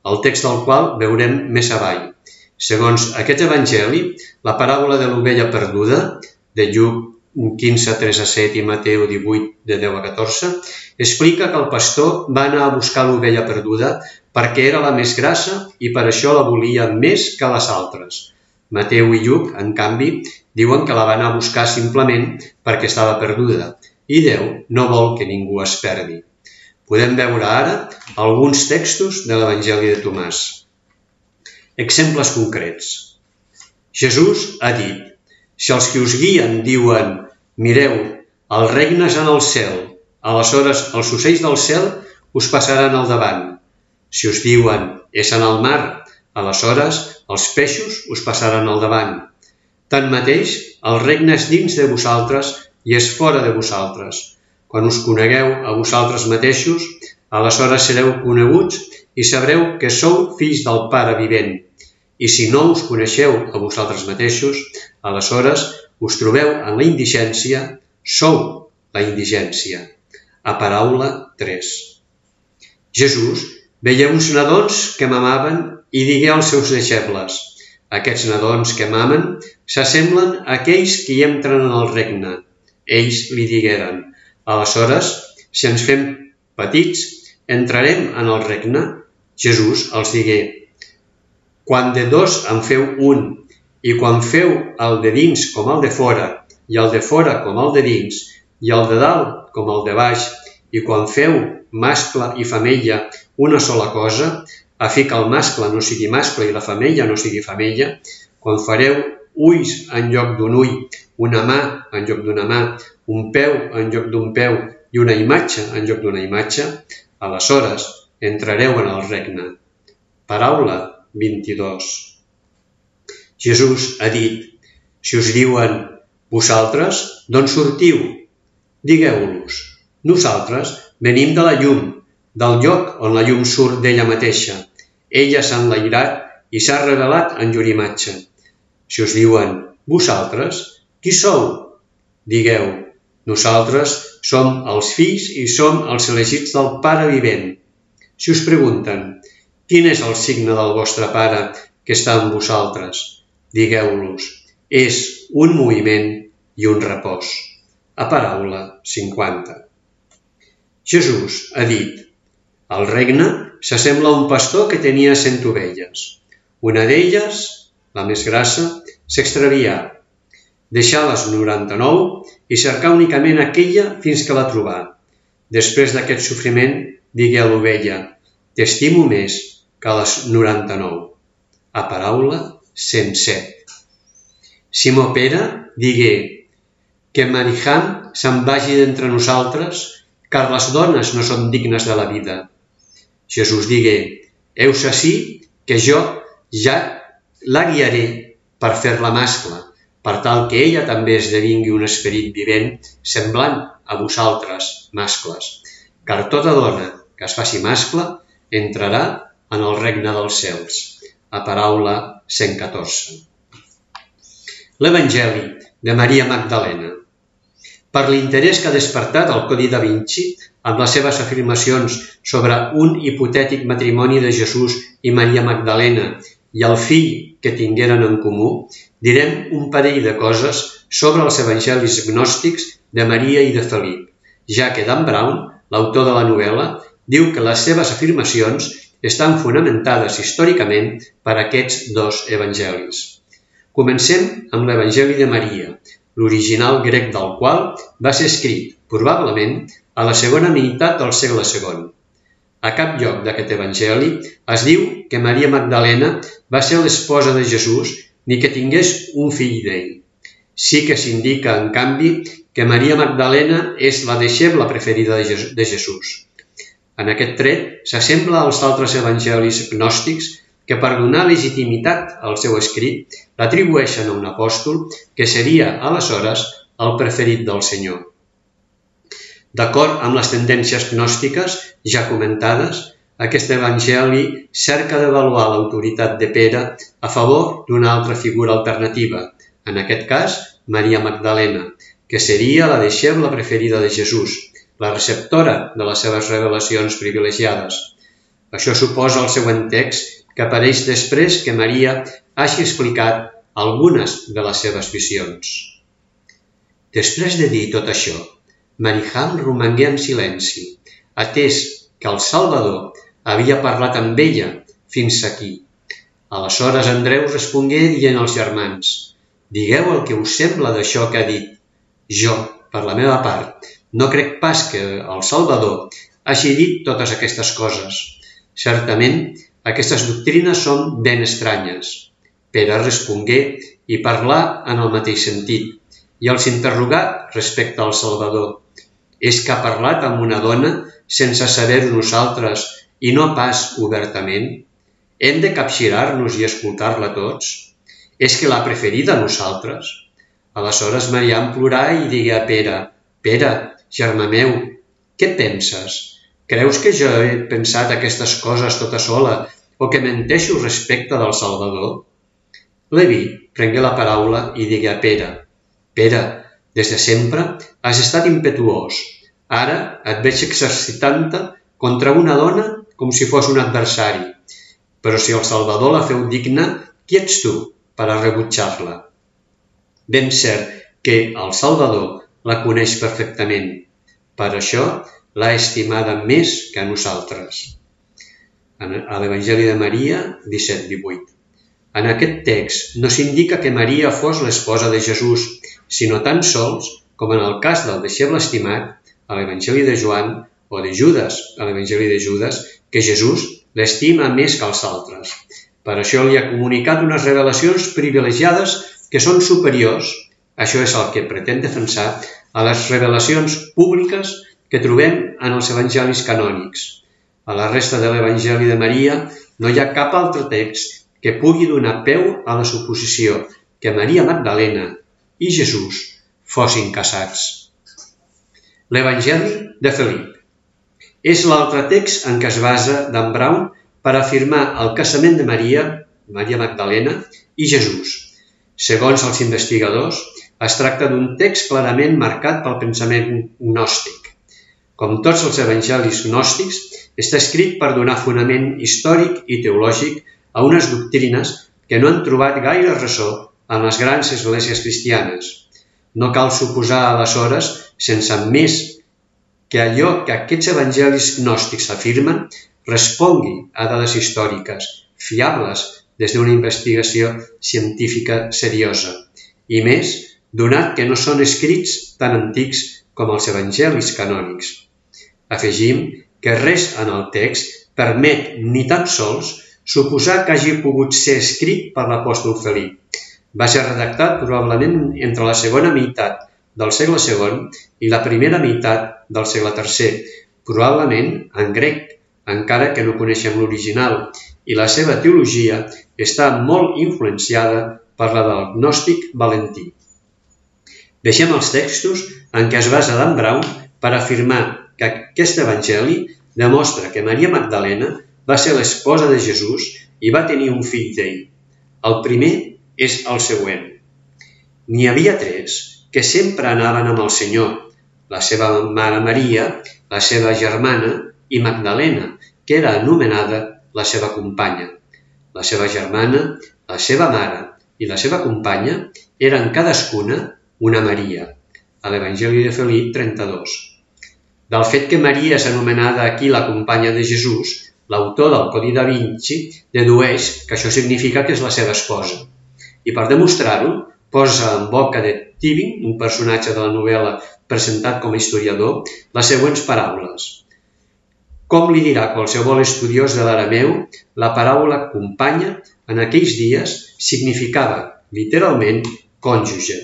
el text del qual veurem més avall. Segons aquest evangeli, la paràbola de l'ovella perduda, de Lluc 15, 3-7 i Mateu 18, de 10 a 14, explica que el pastor va anar a buscar l'ovella perduda perquè era la més grassa i per això la volia més que les altres. Mateu i Lluc, en canvi, diuen que la va anar a buscar simplement perquè estava perduda i Déu no vol que ningú es perdi. Podem veure ara alguns textos de l'Evangeli de Tomàs. Exemples concrets. Jesús ha dit: si els que us guien diuen «Mireu, el regne és en el cel», aleshores els ocells del cel us passaran al davant. Si us diuen «És en el mar», aleshores els peixos us passaran al davant. Tanmateix, el regne és dins de vosaltres i és fora de vosaltres. Quan us conegueu a vosaltres mateixos, aleshores sereu coneguts i sabreu que sou fills del Pare vivent. I si no us coneixeu a vosaltres mateixos, aleshores us trobeu en la indigència, sou la indigència. A paraula 3. Jesús veia uns nadons que mamaven i digué als seus deixebles: aquests nadons que mamen s'assemblen a aquells que hi entren en el regne. Ells li digueren: aleshores, si ens fem petits, entrarem en el regne? Jesús els digué: quan de dos en feu un, i quan feu el de dins com el de fora, i el de fora com el de dins, i el de dalt com el de baix, i quan feu mascle i femella una sola cosa, a fi que el mascle no sigui mascle i la femella no sigui femella, quan fareu ulls en lloc d'un ull, una mà en lloc d'una mà, un peu en lloc d'un peu i una imatge en lloc d'una imatge, aleshores entrareu en el regne. Paraula 22. Jesús ha dit: si us diuen vosaltres, d'on sortiu? Digueu-los: nosaltres venim de la llum, del lloc on la llum surt d'ella mateixa. Ella s'ha enlairat i s'ha revelat en llur imatge. Si us diuen vosaltres, qui sou? Digueu: nosaltres som els fills i som els elegits del Pare vivent. Si us pregunten: quin és el signe del vostre Pare que està amb vosaltres? Digueu-los: és un moviment i un repòs. A paraula 50. Jesús ha dit: el regne s'assembla a un pastor que tenia 100 ovelles. Una d'elles, la més grassa, s'extravià. Deixà les 99 i cercà únicament aquella fins que la trobà. Després d'aquest sofriment, digué a l'ovella: t'estimo més que les 99. A paraula 107. Simó Pere digué: que Marijam se'n vagi d'entre nosaltres, car les dones no són dignes de la vida. Jesús digué: heus ací que jo ja la guiaré per fer-la mascle, per tal que ella també esdevingui un esperit vivent semblant a vosaltres, mascles, car tota dona que es faci mascle entrarà en el regne dels cels. A paraula 114. L'Evangeli de Maria Magdalena. Per l'interès que ha despertat el Codi da Vinci amb les seves afirmacions sobre un hipotètic matrimoni de Jesús i Maria Magdalena i el fill que tingueren en comú, direm un parell de coses sobre els evangelis gnòstics de Maria i de Felip, ja que Dan Brown, l'autor de la novel·la, diu que les seves afirmacions estan fonamentades històricament per aquests dos evangelis. Comencem amb l'Evangeli de Maria, l'original grec del qual va ser escrit, probablement, a la segona meitat del segle II. A cap lloc d'aquest evangeli es diu que Maria Magdalena va ser l'esposa de Jesús ni que tingués un fill d'ell. Sí que s'indica, en canvi, que Maria Magdalena és la deixebla preferida de Jesús. En aquest tret s'assembla als altres evangelis gnòstics que per donar legitimitat al seu escrit l'atribueixen a un apòstol que seria, aleshores, el preferit del Senyor. D'acord amb les tendències gnòstiques ja comentades, aquest evangeli cerca d'avaluar l'autoritat de Pere a favor d'una altra figura alternativa, en aquest cas, Maria Magdalena, que seria la deixebla preferida de Jesús, la receptora de les seves revelacions privilegiades. Això suposa el següent text que apareix després que Maria hagi explicat algunes de les seves visions. Després de dir tot això, Mariham romangué en silenci, atès que el Salvador havia parlat amb ella fins aquí. Aleshores Andreu respongué dient als germans: «Digueu el que us sembla d'això que ha dit. Jo, per la meva part, no crec pas que el Salvador hagi dit totes aquestes coses. Certament, aquestes doctrines són ben estranyes». Pere respongué i parlà en el mateix sentit, i els interrogà respecte al Salvador: «És que ha parlat amb una dona sense saber-ho nosaltres i no pas obertament? Hem de capgirar-nos i escoltar-la tots? És que l'ha preferida a nosaltres?» Aleshores Mariam plorà i digué a Pere: «Pere, germà meu, què penses? Creus que jo he pensat aquestes coses tota sola o que menteixo respecte del Salvador?» Leví prengué la paraula i digué a Pere: «Pere, des de sempre has estat impetuós. Ara et veig exercitant-te contra una dona com si fos un adversari. Però si el Salvador la feu digna, qui ets tu per a rebutjar-la? Ben cert que el Salvador la coneix perfectament. Per això l'ha estimada més que a nosaltres». A l'Evangeli de Maria 17:18. En aquest text no s'indica que Maria fos l'esposa de Jesús, sinó tan sols, com en el cas del deixeble estimat, a l'Evangeli de Joan, o de Judas, a l'Evangeli de Judas, que Jesús l'estima més que els altres. Per això li ha comunicat unes revelacions privilegiades que són superiors, això és el que pretén defensar, a les revelacions públiques que trobem en els evangelis canònics. A la resta de l'Evangeli de Maria no hi ha cap altre text que pugui donar peu a la suposició que Maria Magdalena i Jesús fossin casats. L'Evangeli de Felip és l'altre text en què es basa Dan Brown per afirmar el casament de Maria Magdalena i Jesús. Segons els investigadors, es tracta d'un text clarament marcat pel pensament gnòstic. Com tots els evangelis gnòstics, està escrit per donar fonament històric i teològic a unes doctrines que no han trobat gaire ressò en les grans esglésies cristianes. No cal suposar aleshores, sense més, que allò que aquests evangelis gnòstics afirmen respongui a dades històriques, fiables des d'una investigació científica seriosa, i més, donat que no són escrits tan antics com els evangelis canònics. Afegim que res en el text permet ni tan sols suposar que hagi pogut ser escrit per l'apòstol Felip. Va ser redactat probablement entre la segona meitat del segle II i la primera meitat del segle III, probablement en grec, encara que no coneixem l'original, i la seva teologia està molt influenciada per la del gnòstic Valentí. Deixem els textos en què es basa Dan Brown per afirmar que aquest evangeli demostra que Maria Magdalena va ser l'esposa de Jesús i va tenir un fill d'ell. El primer és el següent. N'hi havia 3 que sempre anaven amb el Senyor, la seva mare Maria, la seva germana i Magdalena, que era anomenada la seva companya. La seva germana, la seva mare i la seva companya eren cadascuna una Maria, a l'Evangeli de Felip 32. Del fet que Maria és anomenada aquí la companya de Jesús, l'autor del Codi da Vinci dedueix que això significa que és la seva esposa. I per demostrar-ho, posa en boca de Tívin, un personatge de la novel·la presentat com a historiador, les següents paraules. Com li dirà qualsevol estudiós de l'arameu, la paraula companya en aquells dies significava literalment cònjuge.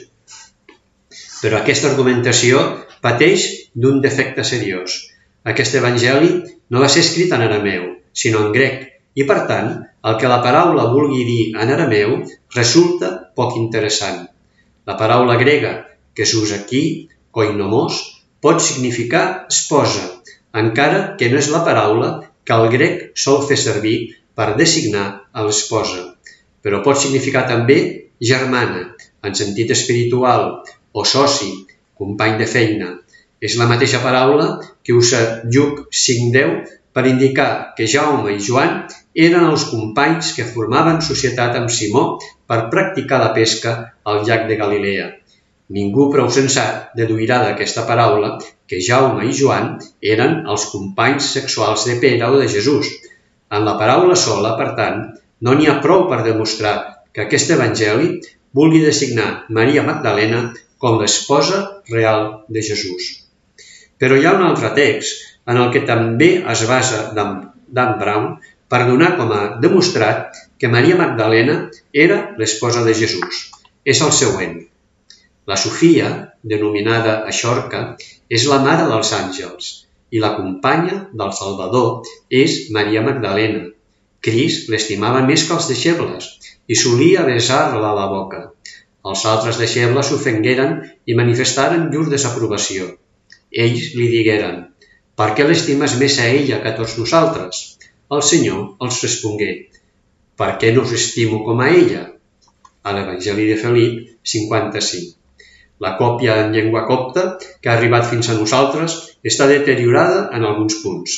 Però aquesta argumentació pateix d'un defecte seriós. Aquest evangeli no va ser escrit en arameu, sinó en grec, i per tant, el que la paraula vulgui dir en arameu resulta poc interessant. La paraula grega que s'usa aquí, koinomos, pot significar esposa, encara que no és la paraula que el grec sol fer servir per designar a l'esposa, però pot significar també germana, en sentit espiritual, o soci, company de feina. És la mateixa paraula que usa Lluc 5:10 per indicar que Jaume i Joan eren els companys que formaven societat amb Simó per practicar la pesca al llac de Galilea. Ningú prou sensat deduirà d'aquesta paraula que Jaume i Joan eren els companys sexuals de Pere o de Jesús. En la paraula sola, per tant, no n'hi ha prou per demostrar que aquest evangeli vulgui designar Maria Magdalena com l'esposa real de Jesús. Però hi ha un altre text en el que també es basa Dan Brown per donar com a demostrat que Maria Magdalena era l'esposa de Jesús. És el següent. La Sofia, denominada Aixorca, és la mare dels àngels i la companya del Salvador és Maria Magdalena. Crist l'estimava més que els deixebles i solia besar-la a la boca. Els altres deixebles s'ofengueren i manifestaren llur desaprovació. Ells li digueren: «Per què l'estimes més a ella que a tots nosaltres?» El Senyor els respongué: «Per què no us estimo com a ella?» A l'Evangeli de Felip 55. La còpia en llengua copta, que ha arribat fins a nosaltres, està deteriorada en alguns punts.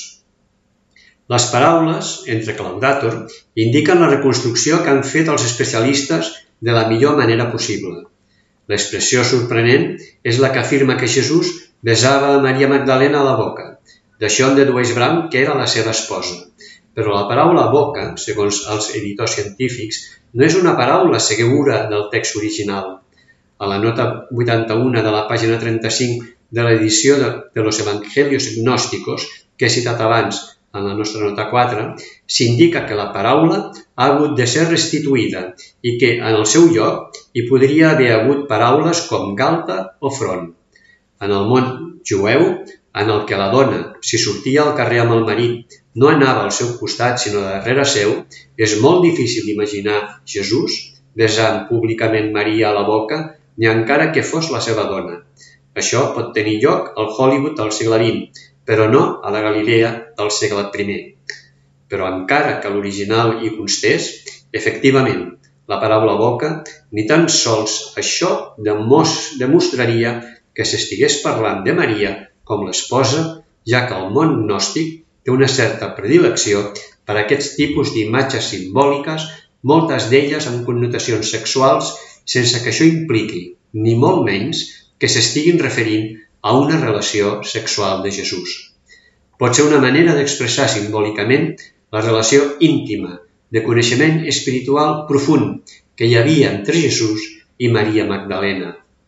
Les paraules, entre claudator, indiquen la reconstrucció que han fet els especialistes de la millor manera possible. L'expressió sorprenent és la que afirma que Jesús besava a Maria Magdalena a la boca. D'això en dedueix Brown que era la seva esposa. Però la paraula boca, segons els editors científics, no és una paraula segura del text original. A la nota 81 de la pàgina 35 de l'edició de los Evangelios Gnósticos, que he citat abans en la nostra nota 4, s'indica que la paraula ha hagut de ser restituïda i que en el seu lloc hi podria haver hagut paraules com galta o front. En el món jueu, en el que la dona, si sortia al carrer amb el marit, no anava al seu costat sinó darrere seu, és molt difícil imaginar Jesús besant públicament Maria a la boca, ni encara que fos la seva dona. Això pot tenir lloc al Hollywood del segle XX, però no a la Galilea del segle I. Però encara que l'original hi constés, efectivament, la paraula boca, ni tan sols això demostraria que s'estigués parlant de Maria com l'esposa, ja que el món gnòstic té una certa predilecció per a aquests tipus d'imatges simbòliques, moltes d'elles amb connotacions sexuals, sense que això impliqui, ni molt menys, que s'estiguin referint a una relació sexual de Jesús. Pot ser una manera d'expressar simbòlicament la relació íntima, de coneixement espiritual profund que hi havia entre Jesús i Maria Magdalena.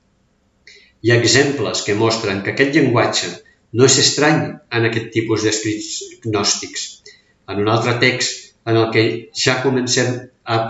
Hi ha exemples que mostren que aquest llenguatge no és estrany en aquest tipus d'escrits gnòstics. En un altre text en el que ja comencen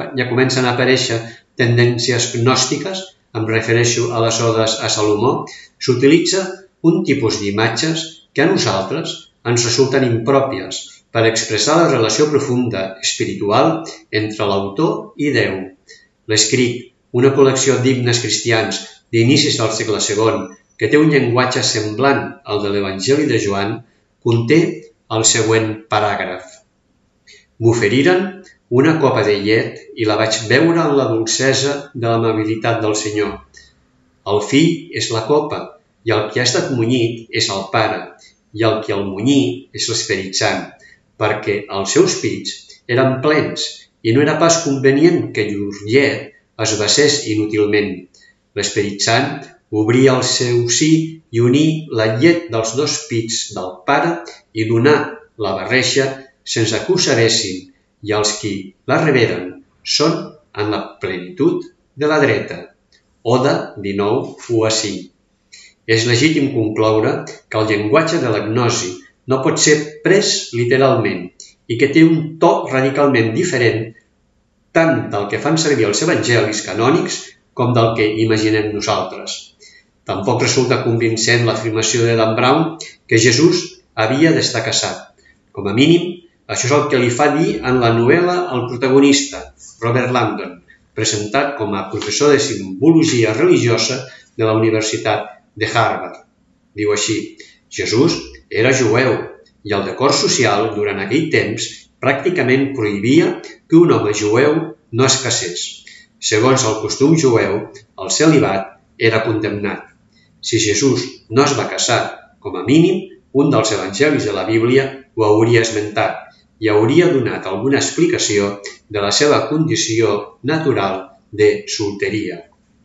a aparèixer tendències gnòstiques, em refereixo a les odes a Salomó, s'utilitza un tipus d'imatges que a nosaltres ens resulten impròpies per expressar la relació profunda espiritual entre l'autor i Déu. L'escrit, una col·lecció d'himnes cristians d'inicis del segle II, que té un llenguatge semblant al de l'Evangeli de Joan, conté el següent paràgraf. M'oferiren una copa de llet i la vaig beure en la dolcesa de l'amabilitat del Senyor. El fill és la copa i el que ha estat munyit és el pare i el que el munyí és l'Esperit Sant, perquè els seus pits eren plens i no era pas convenient que llur llet es vessés inútilment. L'Esperit Sant obria el seu si i unir la llet dels dos pits del pare i donar la barreja sense que ho sabessin, i els qui la reberen són en la plenitud de la dreta. Oda 19, 1-5. És legítim concloure que el llenguatge de la gnosi no pot ser pres literalment i que té un to radicalment diferent tant del que fan servir els evangelis canònics com del que imaginem nosaltres. Tampoc resulta convincent l'afirmació de Dan Brown que Jesús havia d'estar casat. Com a mínim, això és el que li fa dir en la novel·la al protagonista, Robert Langdon, presentat com a professor de simbologia religiosa de la Universitat de Harvard. Diu així: Jesús era jueu i el decor social durant aquell temps pràcticament prohibia que un home jueu no es casés. Segons el costum jueu, el celibat era condemnat. Si Jesús no es va casar, com a mínim, un dels evangelis de la Bíblia ho hauria esmentat i hauria donat alguna explicació de la seva condició natural de solteria.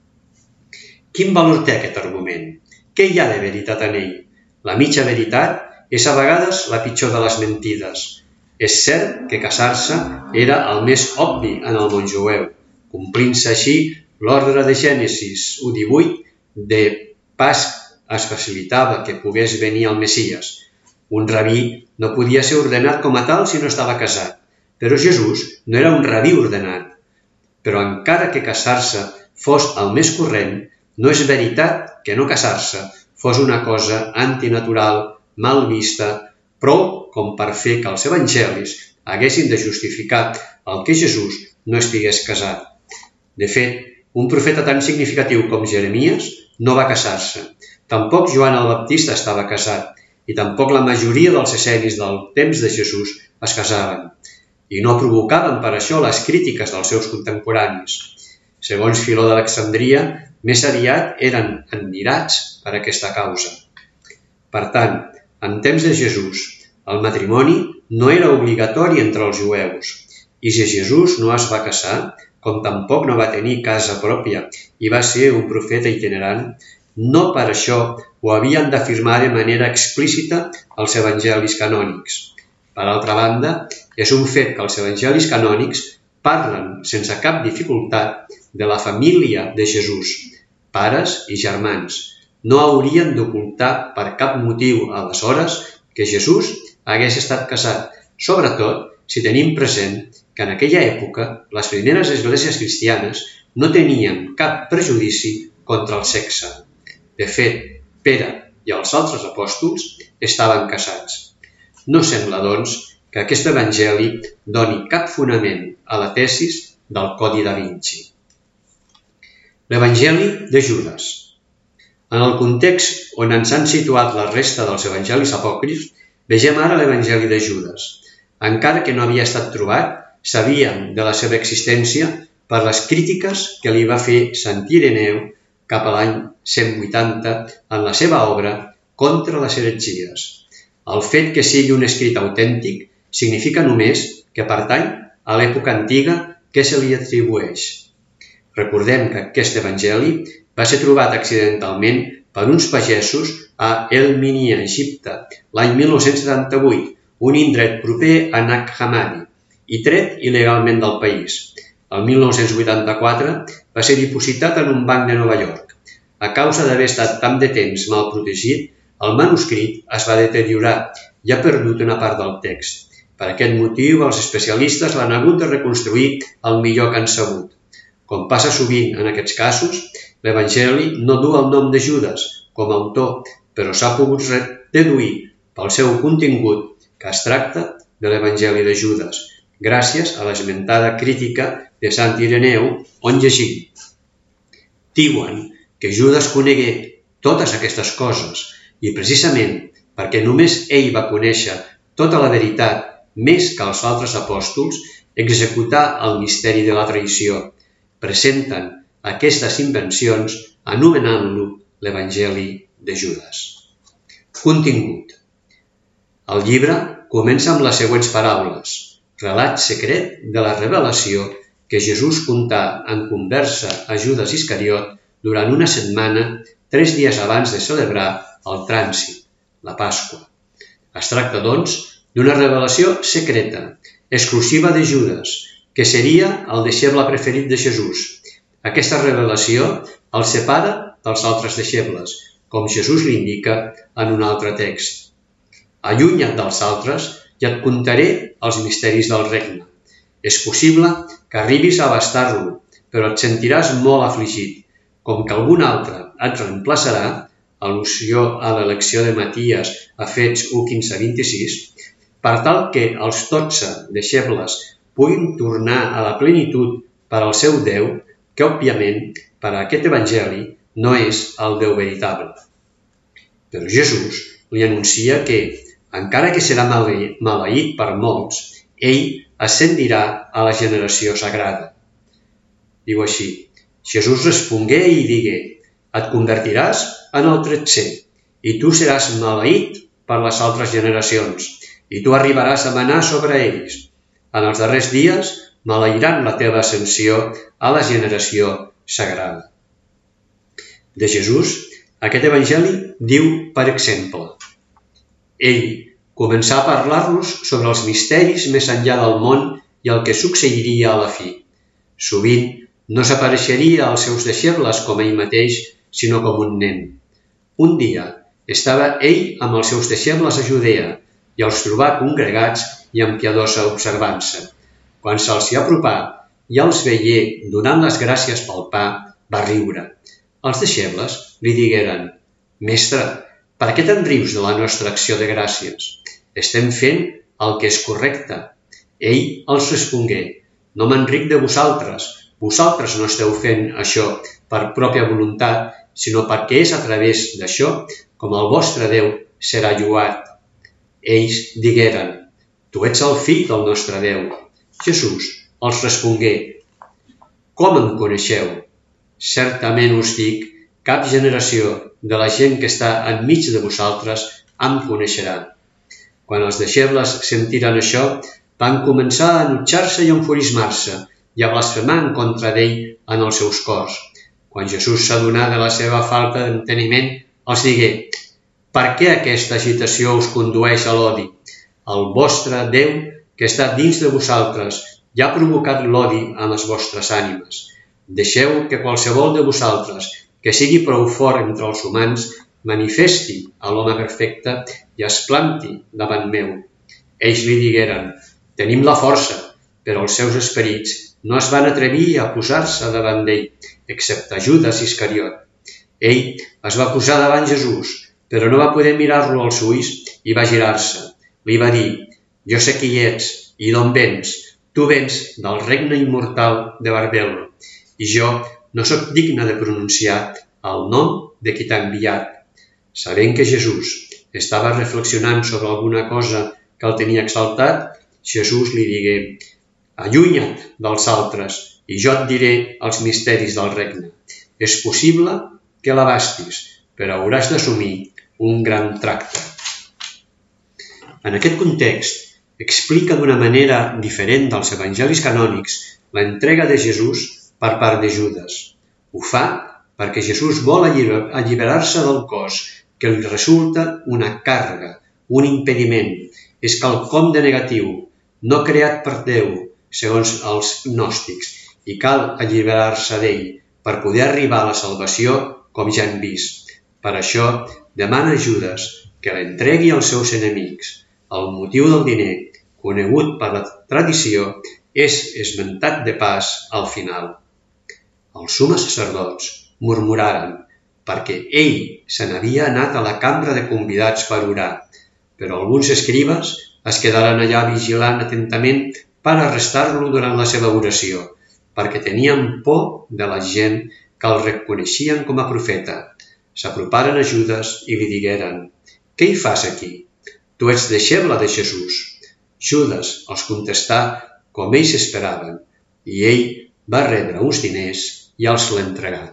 Quin valor té aquest argument? Què hi ha de veritat en ell? La mitja veritat és a vegades la pitjor de les mentides. És cert que casar-se era el més obvi en el món jueu, complint-se així l'ordre de Gènesis 1:18 de pas es facilitava que pogués venir el Messies. Un rabí no podia ser ordenat com a tal si no estava casat, però Jesús no era un rabí ordenat. Però encara que casar-se fos el més corrent, no és veritat que no casar-se fos una cosa antinatural, mal vista, prou com per fer que els evangelis haguessin de justificar el que Jesús no estigués casat. De fet, un profeta tan significatiu com Jeremies no va casar-se. Tampoc Joan el Baptista estava casat i tampoc la majoria dels essenis del temps de Jesús es casaven. I no provocaven per això les crítiques dels seus contemporanis. Segons Filó d'Alexandria, més aviat eren admirats per aquesta causa. Per tant, en temps de Jesús, el matrimoni no era obligatori entre els jueus, i si Jesús no es va casar, com tampoc no va tenir casa pròpia i va ser un profeta itinerant, no per això ho havien d'afirmar de manera explícita els evangelis canònics. Per altra banda, és un fet que els evangelis canònics parlen sense cap dificultat de la família de Jesús, pares i germans. No haurien d'ocultar per cap motiu aleshores que Jesús hagués estat casat, sobretot si tenim present que en aquella època les primeres esglésies cristianes no tenien cap prejudici contra el sexe. De fet, Pere i els altres apòstols estaven casats. No sembla, doncs, que aquest evangeli doni cap fonament a la tesis del Codi da Vinci. L'Evangeli de Judes. En el context on ens han situat la resta dels evangelis apòcrifs, vegem ara l'Evangeli de Judes. Encara que no havia estat trobat, sabíem de la seva existència per les crítiques que li va fer Sant Ireneu cap a l'any 180 en la seva obra Contra les heretgies. El fet que sigui un escrit autèntic significa només que pertany a l'època antiga que se li atribueix. Recordem que aquest evangeli va ser trobat accidentalment per uns pagesos a El-Minia, Egipte, l'any 1978, un indret proper a Nag Hammadi, i tret il·legalment del país. El 1984 va ser dipositat en un banc de Nova York. A causa d'haver estat tant de temps mal protegit, el manuscrit es va deteriorar i ha perdut una part del text. Per aquest motiu, els especialistes l'han hagut de reconstruir el millor que han sabut. Com passa sovint en aquests casos, l'Evangeli no du el nom de Judes com a autor, però s'ha pogut deduir pel seu contingut que es tracta de l'Evangeli de Judes, gràcies a l'esmentada crítica de Sant Ireneu, on llegim. Diuen que Judes conegué totes aquestes coses i precisament perquè només ell va conèixer tota la veritat més que els altres apòstols, executar el misteri de la traïció. Presenten aquestes invencions anomenant-lo l'Evangeli de Judes. Contingut. El llibre comença amb les següents paraules: relat secret de la revelació que Jesús contà en conversa a Judes Iscariot durant una setmana, 3 dies abans de celebrar el trànsit, la Pasqua. Es tracta, doncs, d'una revelació secreta, exclusiva de Judes, que seria el deixeble preferit de Jesús. Aquesta revelació el separa dels altres deixebles, com Jesús l'indica en un altre text. Allunya't dels altres i et contaré els misteris del regne. És possible que arribis a abastar-lo, però et sentiràs molt afligit, com que algun altre et reemplaçarà, al·lusió a l'elecció de Maties a Fets 1:15-26, per tal que els 12 deixebles puguin tornar a la plenitud per al seu Déu, que, òbviament, per a aquest evangeli no és el Déu veritable. Però Jesús li anuncia que, encara que serà maleït per molts, ell ascendirà a la generació sagrada. Diu així: Jesús respongué i digué: et convertiràs en el 13è, i tu seràs maleït per les altres generacions, i tu arribaràs a manar sobre ells. En els darrers dies malairan la teva ascensió a la generació sagrada. De Jesús, aquest evangeli diu, per exemple, ell començà a parlar-los sobre els misteris més enllà del món i el que succeiria a la fi. Sovint no s'apareixeria als seus deixebles com ell mateix, sinó com un nen. Un dia estava ell amb els seus deixebles a Judea i els trobà congregats i amb piadosa observança. Quan se'ls hi apropà i els veié donant les gràcies pel pa, va riure. Els deixebles li digueren, «Mestre, per què te'n rius de la nostra acció de gràcies? Estem fent el que és correcte». Ell els respongué, «No m'enric de vosaltres. Vosaltres no esteu fent això per pròpia voluntat, sinó perquè és a través d'això com el vostre Déu serà lloat». Ells digueren, «Tu ets el fill del nostre Déu». Jesús els respongué, «Com em coneixeu? Certament us dic, cap generació de la gent que està enmig de vosaltres em coneixerà». Quan els deixebles sentiren això, van començar a enutjar-se i a enfurismar-se i a blasfemar en contra d'ell en els seus cors. Quan Jesús s'adonà de la seva falta d'enteniment, els digué, «Per què aquesta agitació us condueix a l'odi? El vostre Déu, que està dins de vosaltres, ja ha provocat l'odi en les vostres ànimes. Deixeu que qualsevol de vosaltres que sigui prou fort entre els humans manifesti a l'home perfecte i es planti davant meu». Ells li digueren, «Tenim la força», però els seus esperits no es van atrevir a posar-se davant d'ell, excepte Judas Iscariot. Ell es va posar davant Jesús, però no va poder mirar-lo als ulls i va girar-se. Li va dir, «Jo sé qui ets i d'on vens. Tu vens del regne immortal de Barbel, i jo no sóc digne de pronunciar el nom de qui t'ha enviat». Sabent que Jesús estava reflexionant sobre alguna cosa que el tenia exaltat, Jesús li digué, «Allunya't dels altres i jo et diré els misteris del regne. És possible que l'abastis, però hauràs d'assumir un gran tracte». En aquest context, explica d'una manera diferent dels evangelis canònics l'entrega de Jesús per part de Judas. Ho fa perquè Jesús vol alliberar-se del cos que li resulta una càrrega, un impediment. És quelcom de negatiu, no creat per Déu, segons els gnòstics, i cal alliberar-se d'ell per poder arribar a la salvació, com ja hem vist. Per això demana a Judas que l'entregui als seus enemics. El motiu del diner, conegut per la tradició, és esmentat de pas al final. Els sumes sacerdots murmuraren perquè ell se n'havia anat a la cambra de convidats per orar, però alguns escribes es quedaren allà vigilant atentament per arrestar-lo durant la seva oració, perquè tenien por de la gent que el reconeixien com a profeta. S'aproparen a Judas i li digueren, «Què hi fas aquí? Tu ets deixeble de Jesús». Judas els contestà com ells esperaven, i ell va rebre uns diners i els l'entregà.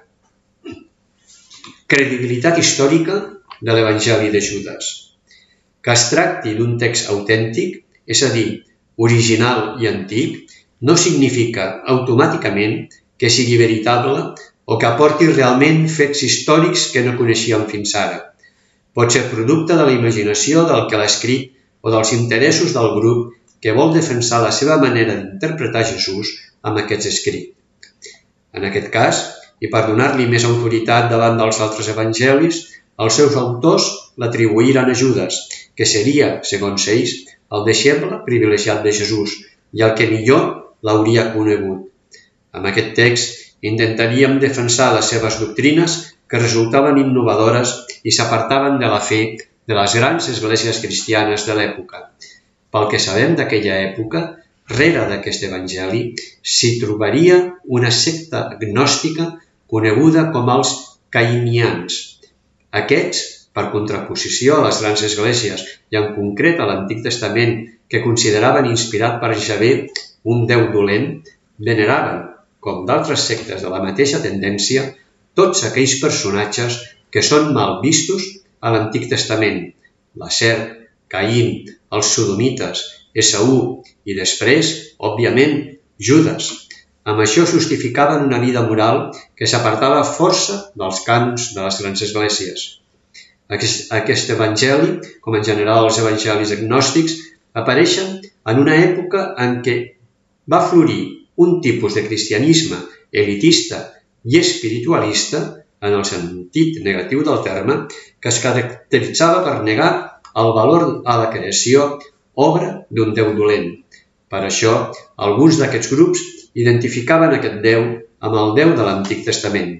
Credibilitat històrica de l'Evangeli de Judas. Que es tracti d'un text autèntic, és a dir, original i antic, no significa automàticament que sigui veritable o que aporti realment fets històrics que no coneixíem fins ara. Pot ser producte de la imaginació del que l'ha escrit o dels interessos del grup que vol defensar la seva manera d'interpretar Jesús amb aquests escrits. En aquest cas, i per donar-li més autoritat davant dels altres evangelis, els seus autors l'atribuïren a Judas, que seria, segons ells, el deixeble privilegiat de Jesús i el que millor l'hauria conegut. Amb aquest text intentaríem defensar les seves doctrines que resultaven innovadores i s'apartaven de la fe de les grans esglésies cristianes de l'època. Pel que sabem d'aquella època, rere d'aquest evangeli s'hi trobaria una secta gnòstica coneguda com els caïnians. Aquests, per contraposició a les grans esglésies i en concret a l'Antic Testament que consideraven inspirat per Javé un déu dolent, veneraven, com d'altres sectes de la mateixa tendència, tots aquells personatges que són mal vistos a l'Antic Testament, la serp, Caín, els sodomites, Esaú i després, òbviament, Judes. Amb això justificaven una vida moral que s'apartava força dels cànons de les grans esglésies. Aquest evangeli, com en general els evangelis agnòstics, apareixen en una època en què va florir un tipus de cristianisme elitista i espiritualista, en el sentit negatiu del terme, que es caracteritzava per negar el valor a la creació, obra d'un Déu dolent. Per això, alguns d'aquests grups identificaven aquest Déu amb el Déu de l'Antic Testament.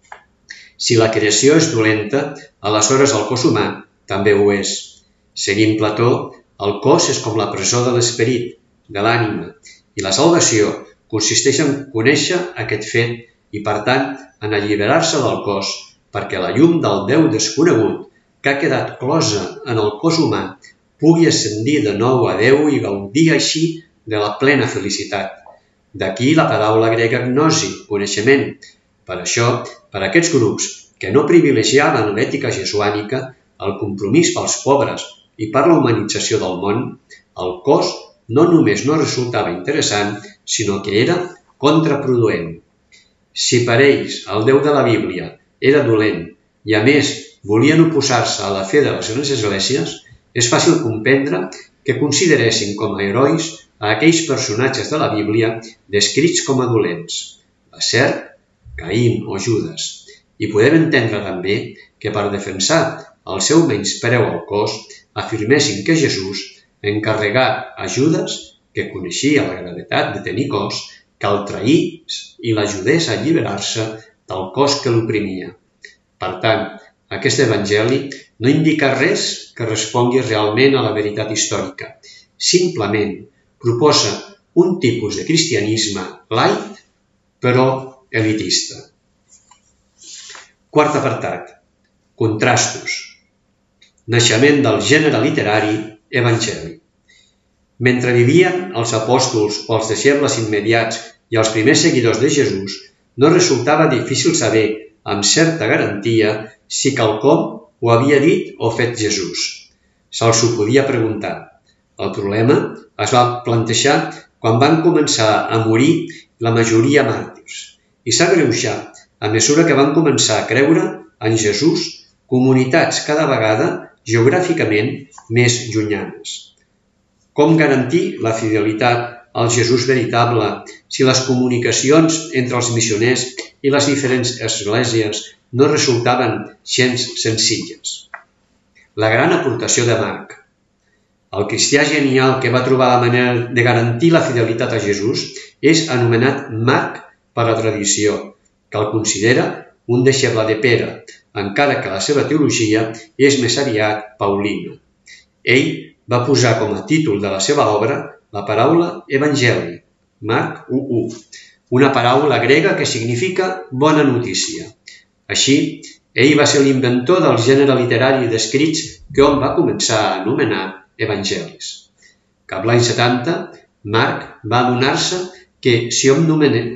Si la creació és dolenta, aleshores el cos humà també ho és. Seguint Plató, el cos és com la presó de l'esperit, de l'ànima, i la salvació consisteix en conèixer aquest fet i, per tant, en alliberar-se del cos, perquè la llum del Déu desconegut, que ha quedat closa en el cos humà, pugui ascendir de nou a Déu i gaudir així de la plena felicitat. D'aquí la paraula grega gnosi, coneixement. Per això, per aquests grups que no privilegiaven l'ètica jesuànica, el compromís pels pobres i per la humanització del món, el cos no només no resultava interessant, sinó que era contraproduent. Si per ells el Déu de la Bíblia era dolent i a més volien oposar-se a la fe de les grans esglésies, és fàcil comprendre que consideressin com a herois a aquells personatges de la Bíblia descrits com a dolents, la serp, Caín o Judes. I podem entendre també que per defensar el seu menyspreu al cos afirmessin que Jesús encarregà a Judes, que coneixia la gravetat de tenir cos, que el traís i l'ajudés a alliberar-se del cos que l'oprimia. Per tant, aquest evangeli no indica res que respongui realment a la veritat històrica. Simplement proposa un tipus de cristianisme laic, però elitista. Quart apartat. Contrastos. Naixement del gènere literari evangeli. Mentre vivien els apòstols o els deixebles immediats i els primers seguidors de Jesús, no resultava difícil saber amb certa garantia si quelcom ho havia dit o fet Jesús. Se'ls ho podia preguntar. El problema es va plantejar quan van començar a morir la majoria màrtirs i s'agreujà a mesura que van començar a creure en Jesús comunitats cada vegada geogràficament més llunyanes. Com garantir la fidelitat al Jesús veritable si les comunicacions entre els missioners i les diferents esglésies no resultaven gens senzilles? La gran aportació de Marc. El cristià genial que va trobar la manera de garantir la fidelitat a Jesús és anomenat Marc per la tradició, que el considera un deixeble de Pere, encara que la seva teologia és més aviat paulina. Ell va posar com a títol de la seva obra la paraula Evangeli, Marc 1:1, una paraula grega que significa bona notícia. Així, ell va ser l'inventor del gènere literari d'escrits que hom va començar a anomenar evangelis. Cap l'any 70, Marc va adonar-se que si hom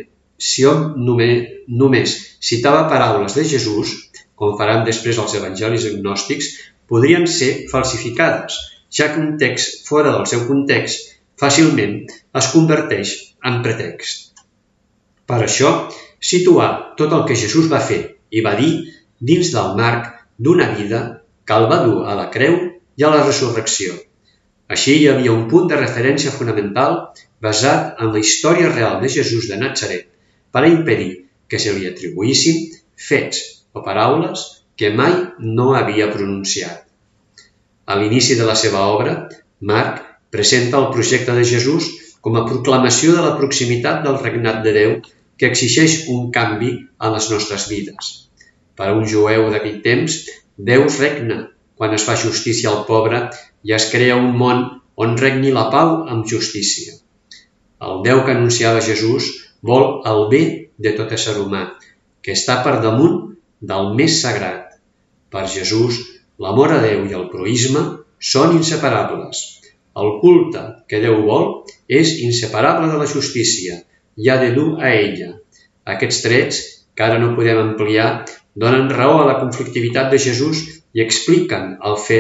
només citava paraules de Jesús, com faran després els evangelis agnòstics, podrien ser falsificades, ja que un text fora del seu context fàcilment es converteix en pretext. Per això, situar tot el que Jesús va fer i va dir dins del marc d'una vida que el va dur a la creu i a la resurrecció. Així hi havia un punt de referència fonamental basat en la història real de Jesús de Natzaret per a impedir que se li atribuïssin fets o paraules que mai no havia pronunciat. A l'inici de la seva obra, Marc presenta el projecte de Jesús com a proclamació de la proximitat del regnat de Déu que exigeix un canvi en les nostres vides. Per a un jueu d'aquell temps, Déu regna quan es fa justícia al pobre i es crea un món on regni la pau amb justícia. El Déu que anunciava Jesús vol el bé de tot ésser humà, que està per damunt del més sagrat. Per Jesús, l'amor a Déu i el proïsme són inseparables. El culte que Déu vol és inseparable de la justícia i ha de dur a ella. Aquests trets, que ara no podem ampliar, donen raó a la conflictivitat de Jesús i expliquen el fet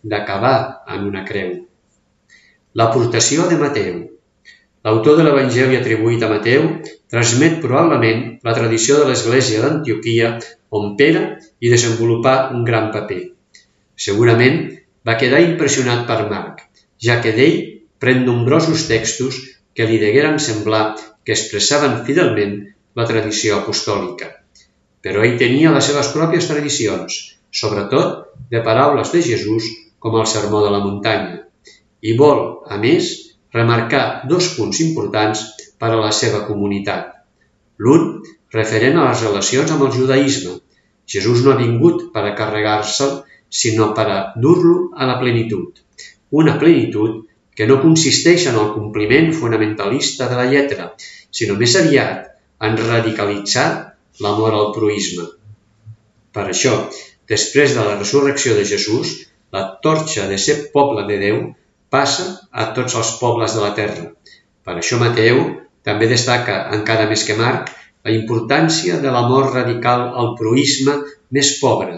d'acabar en una creu. L'aportació de Mateu. L'autor de l'Evangeli atribuït a Mateu transmet probablement la tradició de l'Església d'Antioquia, on Pere hi desenvolupà un gran paper. Segurament va quedar impressionat per Marc, ja que d'ell pren nombrosos textos que li degueren semblar que expressaven fidelment la tradició apostòlica. Però ell tenia les seves pròpies tradicions, sobretot de paraules de Jesús com el Sermó de la Muntanya, i vol, a més, remarcar dos punts importants per a la seva comunitat. L'un, referent a les relacions amb el judaïsme. Jesús no ha vingut per a carregar-se'l, sinó per a dur-lo a la plenitud. Una plenitud que no consisteix en el compliment fonamentalista de la lletra, sinó més aviat en radicalitzar l'amor al proïsme. Per això, després de la resurrecció de Jesús, la torxa de ser poble de Déu passa a tots els pobles de la terra. Per això Mateu també destaca, encara més que Marc, la importància de l'amor radical al proïsme més pobre,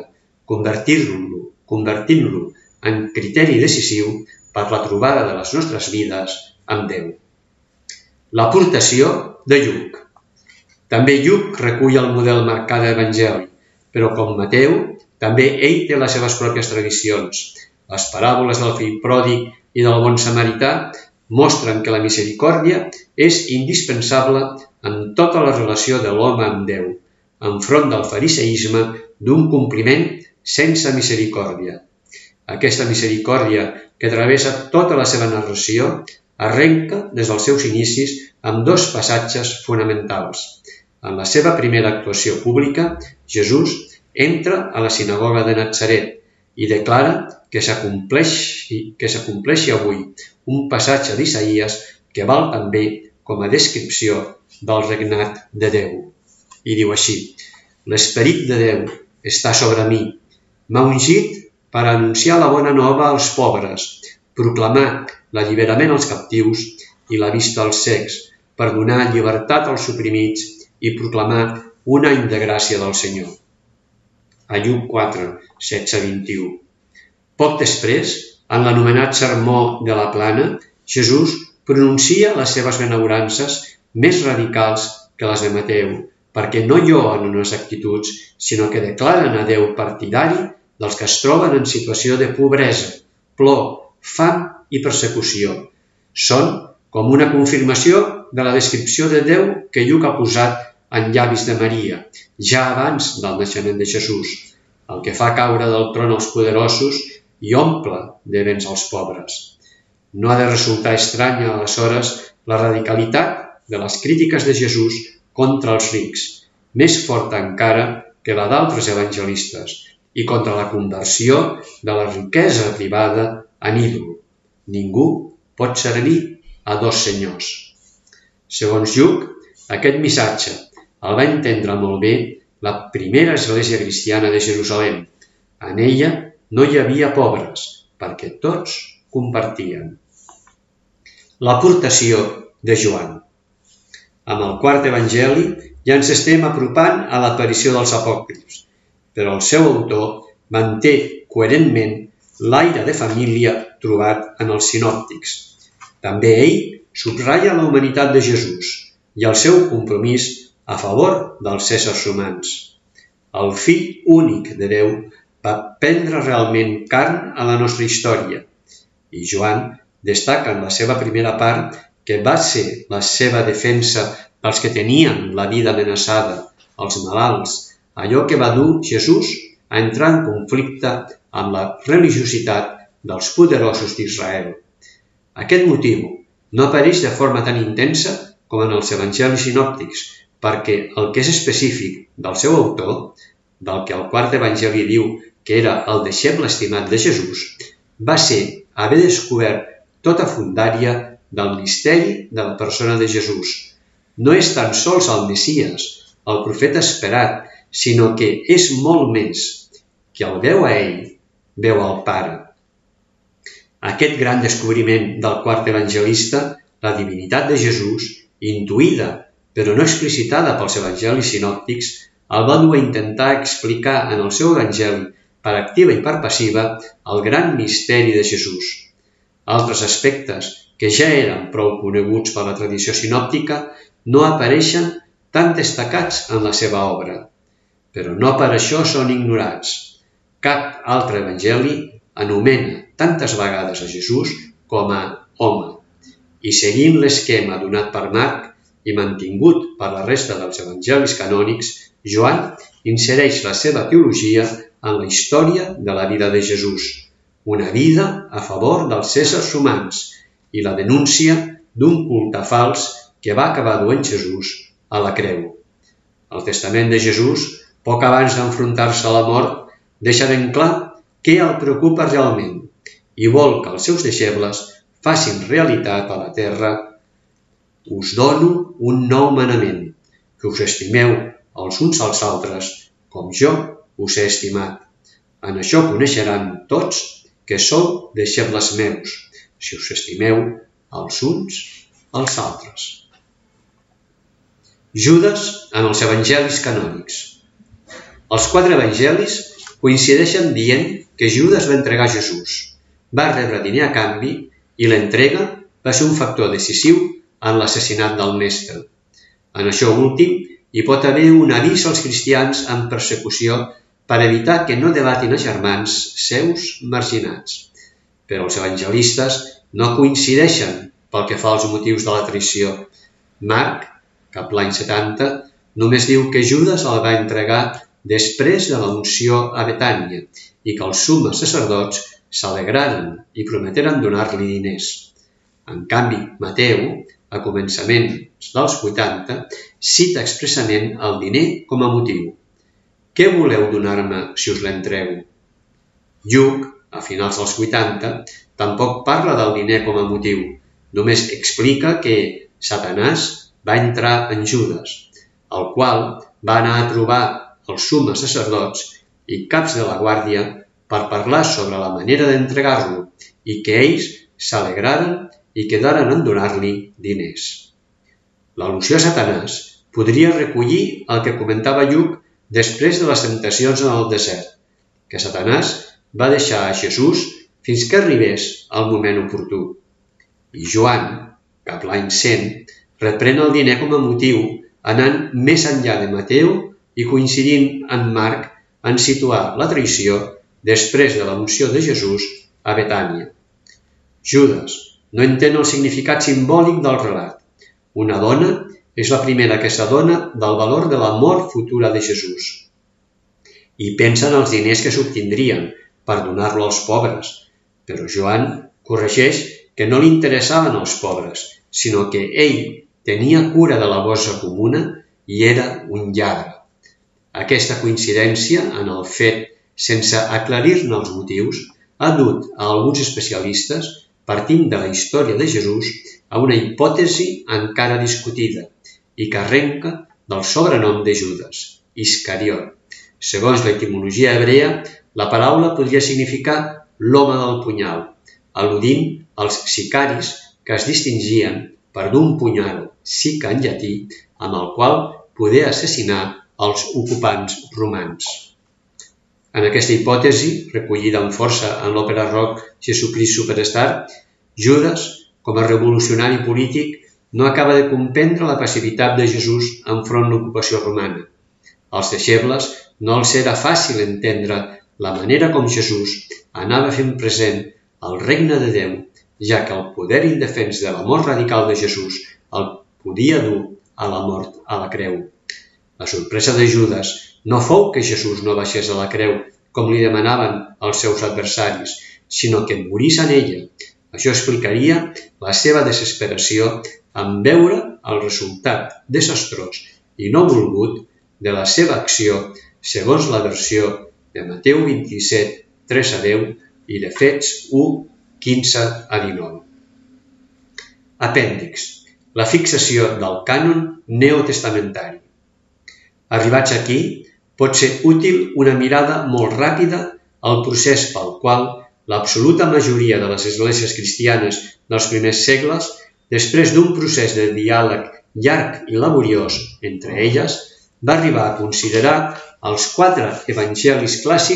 convertint-lo en criteri decisiu per la trobada de les nostres vides amb Déu. L'aportació de Lluc. També Lluc recull el model marcà de l'Evangeli, però com Mateu, també ell té les seves pròpies tradicions. Les paràboles del fill pròdig i del bon samarità mostren que la misericòrdia és indispensable en tota la relació de l'home amb Déu, enfront del fariseisme d'un compliment sense misericòrdia. Aquesta misericòrdia, que travessa tota la seva narració, arrenca des dels seus inicis amb dos passatges fonamentals. En la seva primera actuació pública, Jesús entra a la sinagoga de Natzaret i declara que s'acompleixi avui un passatge d'Isaïes que val també com a descripció del regnat de Déu. I diu així: «L'Esperit de Déu està sobre mi, m'ha ungit per anunciar la bona nova als pobres, proclamar l'alliberament als captius i la vista als cecs, per donar llibertat als suprimits i proclamar un any de gràcia del Senyor». A Lluc 4, 16-21. Poc després, en l'anomenat Sermó de la Plana, Jesús pronuncia les seves benaurances més radicals que les de Mateu, perquè no lloen unes actituds, sinó que declaren a Déu partidari dels que es troben en situació de pobresa, plor, fam i persecució. Són com una confirmació de la descripció de Déu que Lluc ha posat en llavis de Maria, ja abans del naixement de Jesús, el que fa caure del tron els poderosos i omple de béns als pobres. No ha de resultar estranya, aleshores, la radicalitat de les crítiques de Jesús contra els rics, més forta encara que la d'altres evangelistes, i contra la conversió de la riquesa privada en ídol. Ningú pot servir a dos senyors. Segons Lluc, aquest missatge el va entendre molt bé la primera església cristiana de Jerusalem. En ella no hi havia pobres, perquè tots compartien. L'aportació de Joan. Amb el quart evangeli ja ens estem apropant a l'aparició dels apòcrifs, però el seu autor manté coherentment l'aire de família trobat en els sinòptics. També ell subratlla la humanitat de Jesús i el seu compromís a favor dels éssers humans. El fill únic de Déu va prendre realment carn a la nostra història, i Joan destaca en la seva primera part que va ser la seva defensa pels que tenien la vida amenaçada, els malalts, allò que va dur Jesús a entrar en conflicte amb la religiositat dels poderosos d'Israel. Aquest motiu no apareix de forma tan intensa com en els evangelis sinòptics, perquè el que és específic del seu autor, del que el quart evangeli diu que era el deixeble estimat de Jesús, va ser haver descobert tota fondària del misteri de la persona de Jesús. No és tan sols el Messies, el profeta esperat, sinó que és molt més. Qui el veu a ell, veu al Pare. Aquest gran descobriment del quart evangelista, la divinitat de Jesús, intuïda però no explicitada pels evangelis sinòptics, el va dur a intentar explicar en el seu evangeli per activa i per passiva, el gran misteri de Jesús. Altres aspectes que ja eren prou coneguts per la tradició sinòptica no apareixen tan destacats en la seva obra, però no per això són ignorats. Cap altre evangeli anomena tantes vegades a Jesús com a home, i seguint l'esquema donat per Marc i mantingut per la resta dels evangelis canònics, Joan insereix la seva teologia en la història de la vida de Jesús, una vida a favor dels éssers humans i la denúncia d'un culte fals que va acabar duent Jesús a la creu. El testament de Jesús, poc abans d'enfrontar-se a la mort, deixa ben clar què el preocupa realment i vol que els seus deixebles facin realitat a la terra. Us dono un nou manament, que us estimeu els uns als altres, com jo us he estimat. En això coneixeran tots que sou deixebles meus, si us estimeu els uns als altres. Judes en els evangelis canònics. Els 4 evangelis coincideixen dient que Judes va entregar Jesús, va rebre diner a canvi i l'entrega va ser un factor decisiu en l'assassinat del mestre. En això últim hi pot haver un avís als cristians en persecució per evitar que no delatin a germans seus marginats. Però els evangelistes no coincideixen pel que fa als motius de la traïció. Marc, cap l'any 70, només diu que Judes el va entregar després de l'unció a Betània i que els sumes sacerdots s'alegraren i prometeren donar-li diners. En canvi, Mateu, a començaments dels 80, cita expressament el diner com a motiu. Què voleu donar-me si us l'entrego? Lluc, a finals dels 80, tampoc parla del diner com a motiu, només explica que Satanàs va entrar en Judes, el qual va anar a trobar els sumes sacerdots i caps de la guàrdia per parlar sobre la manera d'entregar-lo i que ells s'alegraren i quedaren en donar-li diners. L'al·lusió a Satanàs podria recollir el que comentava Lluc després de les temptacions en el desert, que Satanàs va deixar a Jesús fins que arribés el moment oportú. I Joan, cap l'any 100, reprèn el diner com a motiu, anant més enllà de Mateu i coincidint amb Marc en situar la traïció després de l'unció de Jesús a Betània. Judes no entén el significat simbòlic del relat. Una dona és la primera que s'adona del valor de la mort futura de Jesús i pensa en els diners que s'obtindrien per donar-lo als pobres, però Joan corregeix que no li interessaven els pobres, sinó que ell tenia cura de la bossa comuna i era un lladre. Aquesta coincidència en el fet, sense aclarir-ne els motius, ha dut a alguns especialistes, partint de la història de Jesús, a una hipòtesi encara discutida i que arrenca del sobrenom de Judes, Iscariot. Segons l'etimologia hebrea, la paraula podria significar l'home del punyal, al·ludint als sicaris que es distingien per d'un punyal, sica en llatí, amb el qual poder assassinar els ocupants romans. En aquesta hipòtesi, recollida amb força en l'òpera rock Jesucrist Superstar, Judes, com a revolucionari polític, no acaba de comprendre la passivitat de Jesús enfront l'ocupació romana. Als deixebles no els era fàcil entendre la manera com Jesús anava fent present el regne de Déu, ja que el poder indefens de la mort radical de Jesús el podia dur a la mort a la creu. La sorpresa de Judes no fou que Jesús no baixés a la creu, com li demanaven els seus adversaris, sinó que morís en ella. Això explicaria la seva desesperació en veure el resultat desastrós i no volgut de la seva acció segons la versió de Mateu 27, 3 a 10 i de Fets 1, 15 a 19. Apèndix. La fixació del cànon neotestamentari. Arribats aquí, pot ser útil una mirada molt ràpida al procés pel qual l'absoluta majoria de les esglésies cristianes dels primers segles, després d'un procés de diàleg llarg i laboriós entre elles, va arribar a considerar els 4 evangelis clàssics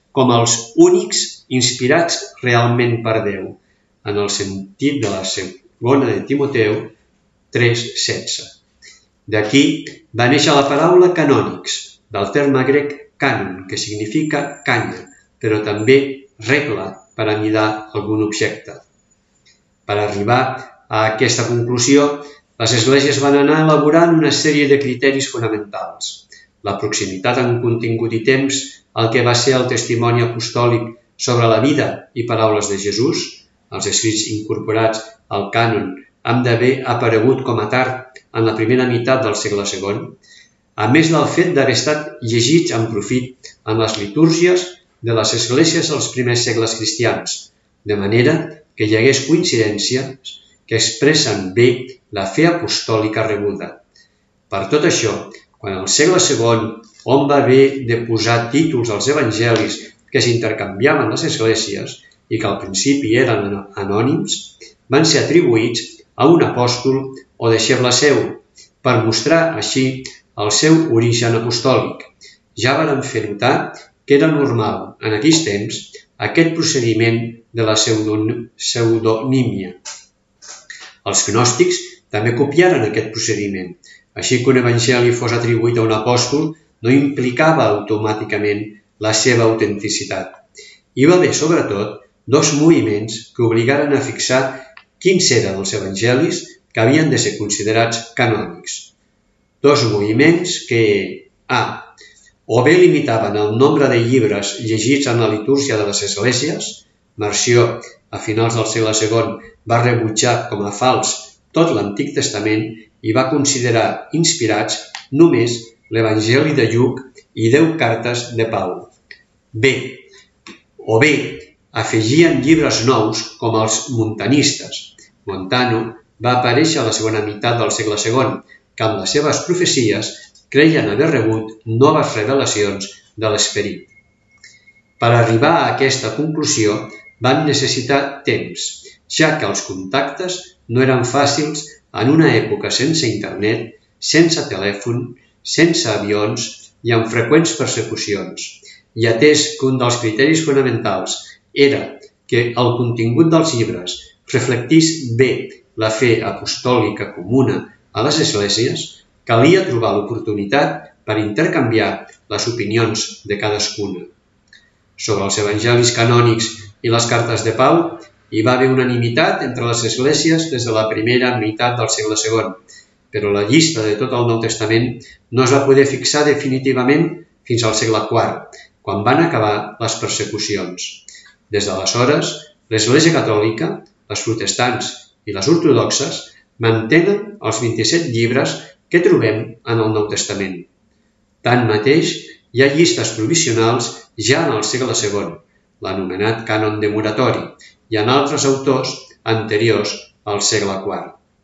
com els únics inspirats realment per Déu, en el sentit de la segona de Timoteu 3:16. D'aquí va néixer la paraula canònics, del terme grec cànon, que significa canya, però també regla per a midar algun objecte. Per arribar a aquesta conclusió, les esglésies van anar elaborant una sèrie de criteris fonamentals. La proximitat en contingut i temps, el que va ser el testimoni apostòlic sobre la vida i paraules de Jesús, els escrits incorporats al cànon han d'haver aparegut com a tard en la primera meitat del segle II, a més del fet d'haver estat llegits amb profit en les litúrgies de les esglésies dels primers segles cristians, de manera que hi hagués coincidències que expressen bé la fe apostòlica rebuda. Per tot això, quan al segle II hom va haver de posar títols als evangelis que s'intercanviaven les esglésies i que al principi eren anònims, van ser atribuïts a un apòstol o deixeble seu, per mostrar així el seu origen apostòlic. Ja varen fer notar que era normal, en aquells temps, aquest procediment de la pseudonímia. Els gnòstics també copiaren aquest procediment. Així que un evangeli fos atribuït a un apòstol no implicava automàticament la seva autenticitat. Hi va haver, sobretot, dos moviments que obligaren a fixar quins eren els evangelis que havien de ser considerats canònics. Dos moviments que, o bé limitaven el nombre de llibres llegits en la litúrgia de les esglésies. Marció, a finals del segle II, va rebutjar com a fals tot l'Antic Testament i va considerar inspirats només l'Evangeli de Lluc i 10 cartes de Pau. O bé, afegien llibres nous com els montanistes. Montano va aparèixer a la segona meitat del segle II, que amb les seves profecies creien haver rebut noves revelacions de l'esperit. Per arribar a aquesta conclusió van necessitar temps, ja que els contactes no eren fàcils en una època sense internet, sense telèfon, sense avions i amb freqüents persecucions. I atès que un dels criteris fonamentals era que el contingut dels llibres reflectís bé la fe apostòlica comuna a les esglésies, calia trobar l'oportunitat per intercanviar les opinions de cadascuna. Sobre els evangelis canònics i les cartes de Pau, hi va haver unanimitat entre les esglésies des de la primera meitat del segle II, però la llista de tot el Nou Testament no es va poder fixar definitivament fins al segle IV, quan van acabar les persecucions. Des d'aleshores, l'Església Catòlica, les protestants i les ortodoxes mantenen els 27 llibres que trobem en el Nou Testament. Tanmateix, hi ha llistes provisionals ja en el segle II, l'anomenat cànon de moratori, i en altres autors anteriors al segle IV.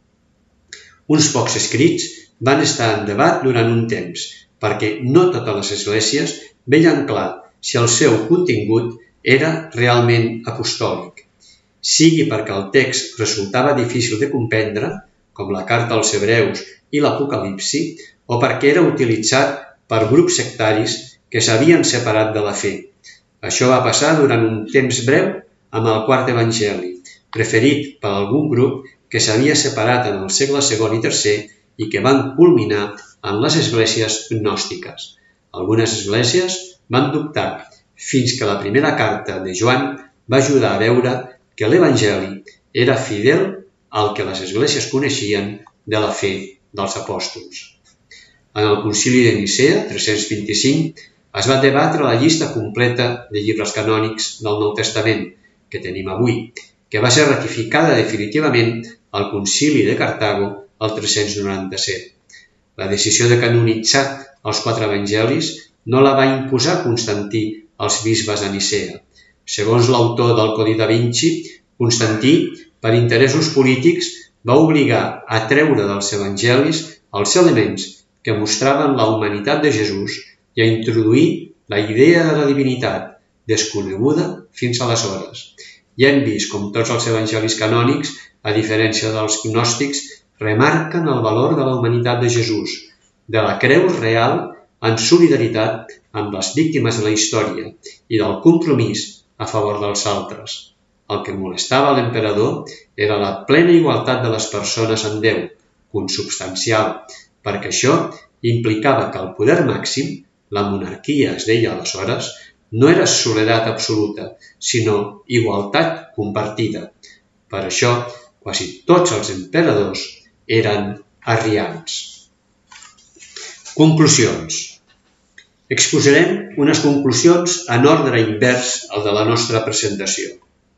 Uns pocs escrits van estar en debat durant un temps, perquè no totes les esglésies veien clar si el seu contingut era realment apostòlic, sigui perquè el text resultava difícil de comprendre, com la carta als Hebreus i l'Apocalipsi, o perquè era utilitzat per grups sectaris que s'havien separat de la fe. Això va passar durant un temps breu amb el quart evangeli, preferit per algun grup que s'havia separat en el segle II i III i que van culminar en les esglésies gnòstiques. Algunes esglésies van dubtar fins que la primera carta de Joan va ajudar a veure que l'Evangeli era fidel al que les esglésies coneixien de la fe dels apòstols. En el Concili de Nicea, 325, es va debatre la llista completa de llibres canònics del Nou Testament, que tenim avui, que va ser ratificada definitivament al Concili de Cartago el 397. La decisió de canonitzar els 4 evangelis no la va imposar Constantí als bisbes de Nicea. Segons l'autor del Codi da Vinci, Constantí, per interessos polítics, va obligar a treure dels evangelis els elements que mostraven la humanitat de Jesús i a introduir la idea de la divinitat, desconeguda fins aleshores. Ja hem vist com tots els evangelis canònics, a diferència dels gnòstics, remarquen el valor de la humanitat de Jesús, de la creu real en solidaritat amb les víctimes de la història i del compromís a favor dels altres. El que molestava a l'emperador era la plena igualtat de les persones amb Déu, consubstancial, perquè això implicava que el poder màxim, la monarquia es deia aleshores, no era soledat absoluta, sinó igualtat compartida. Per això, quasi tots els emperadors eren arrians. Conclusions. Exposarem unes conclusions en ordre invers al de la nostra presentació.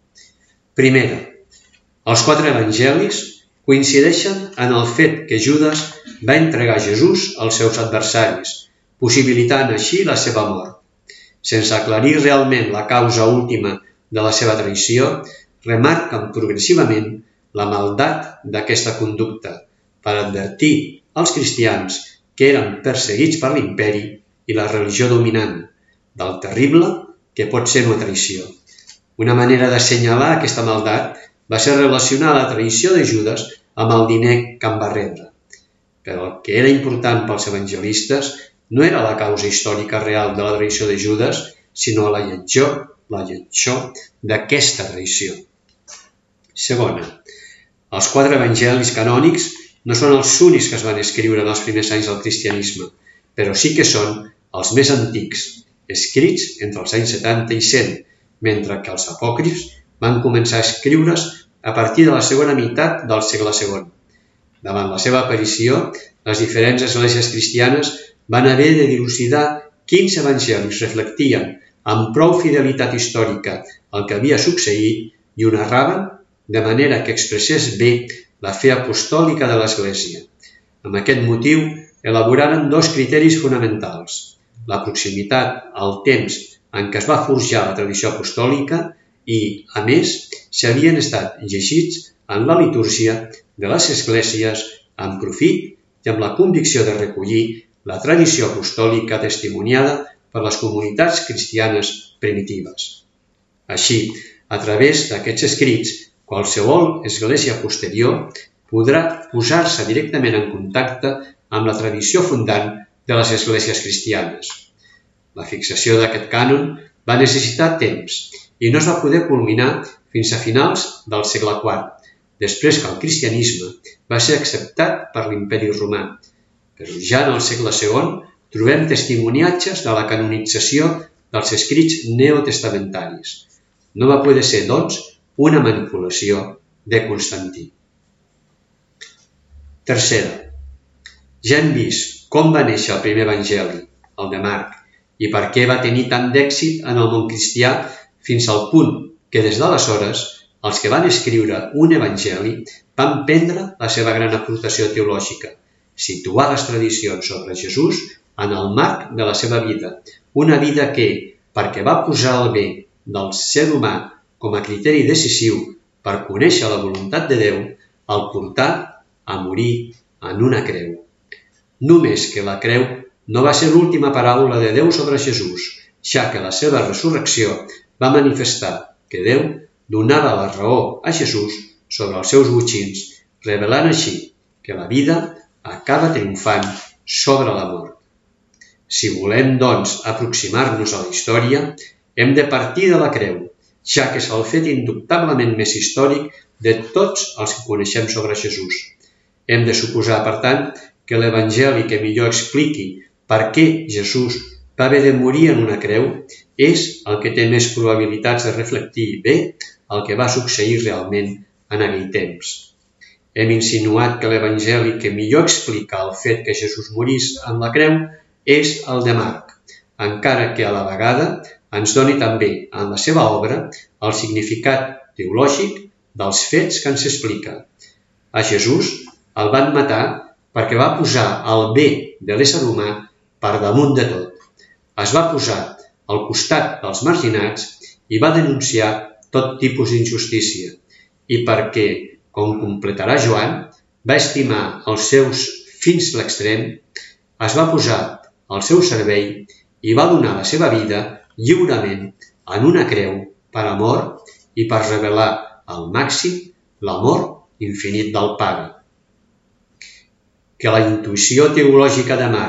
Primera, els 4 evangelis coincideixen en el fet que Judas va entregar Jesús als seus adversaris, possibilitant així la seva mort. Sense aclarir realment la causa última de la seva traïció, remarquen progressivament la maldat d'aquesta conducta per advertir als cristians que eren perseguits per l'imperi i la religió dominant, del terrible que pot ser una traïció. Una manera d'assenyalar aquesta maldat va ser relacionar la traïció de Judas amb el diner que en va rebre. Però el que era important pels evangelistes no era la causa històrica real de la traïció de Judas, sinó la lletjor d'aquesta traïció. Segona, els 4 evangelis canònics no són els únics que es van escriure en els primers anys del cristianisme, però sí que són els més antics, escrits entre els anys 70 i 100, mentre que els apòcrifs van començar a escriure's a partir de la segona meitat del segle II. Davant la seva aparició, les diferents esglésies cristianes van haver de dilucidar quins evangelis reflectien amb prou fidelitat històrica el que havia succeït i ho narraven de manera que expressés bé la fe apostòlica de l'Església. Amb aquest motiu, elaboraren 2 criteris fonamentals: la proximitat al temps en què es va forjar la tradició apostòlica i, a més, si havien estat llegits en la litúrgia de les esglésies amb profit i amb la convicció de recollir la tradició apostòlica testimoniada per les comunitats cristianes primitives. Així, a través d'aquests escrits, qualsevol església posterior podrà posar-se directament en contacte amb la tradició fundant de les esglésies cristianes. La fixació d'aquest cànon va necessitar temps i no es va poder culminar fins a finals del segle IV, després que el cristianisme va ser acceptat per l'imperi romà. Però ja en el segle II trobem testimoniatges de la canonització dels escrits neotestamentaris. No va poder ser, doncs, una manipulació de Constantí. Tercera, ja hem vist com va néixer el primer evangeli, el de Marc, i per què va tenir tant d'èxit en el món cristià fins al punt que des d'aleshores els que van escriure un evangeli van prendre la seva gran aportació teològica, situar les tradicions sobre Jesús en el marc de la seva vida, una vida que, perquè va posar el bé del ser humà com a criteri decisiu per conèixer la voluntat de Déu, el portà a morir en una creu. Només que la creu no va ser l'última paraula de Déu sobre Jesús, ja que la seva resurrecció va manifestar que Déu donava la raó a Jesús sobre els seus botxins, revelant així que la vida acaba triomfant sobre la mort. Si volem, doncs, aproximar-nos a la història, hem de partir de la creu, ja que és el fet indubtablement més històric de tots els que coneixem sobre Jesús. Hem de suposar, per tant, que l'Evangeli que millor expliqui per què Jesús va haver de morir en una creu és el que té més probabilitats de reflectir bé el que va succeir realment en aquell temps. Hem insinuat que l'Evangeli que millor explica el fet que Jesús morís en la creu és el de Marc, encara que a la vegada ens doni també en la seva obra el significat teològic dels fets que ens explica. A Jesús el van matar perquè va posar el bé de l'ésser humà per damunt de tot. Es va posar al costat dels marginats i va denunciar tot tipus d'injustícia. I perquè, com completarà Joan, va estimar els seus fins a l'extrem, es va posar al seu servei i va donar la seva vida lliurement en una creu per amor i per revelar al màxim l'amor infinit del Pare. Que la intuïció teològica de Marc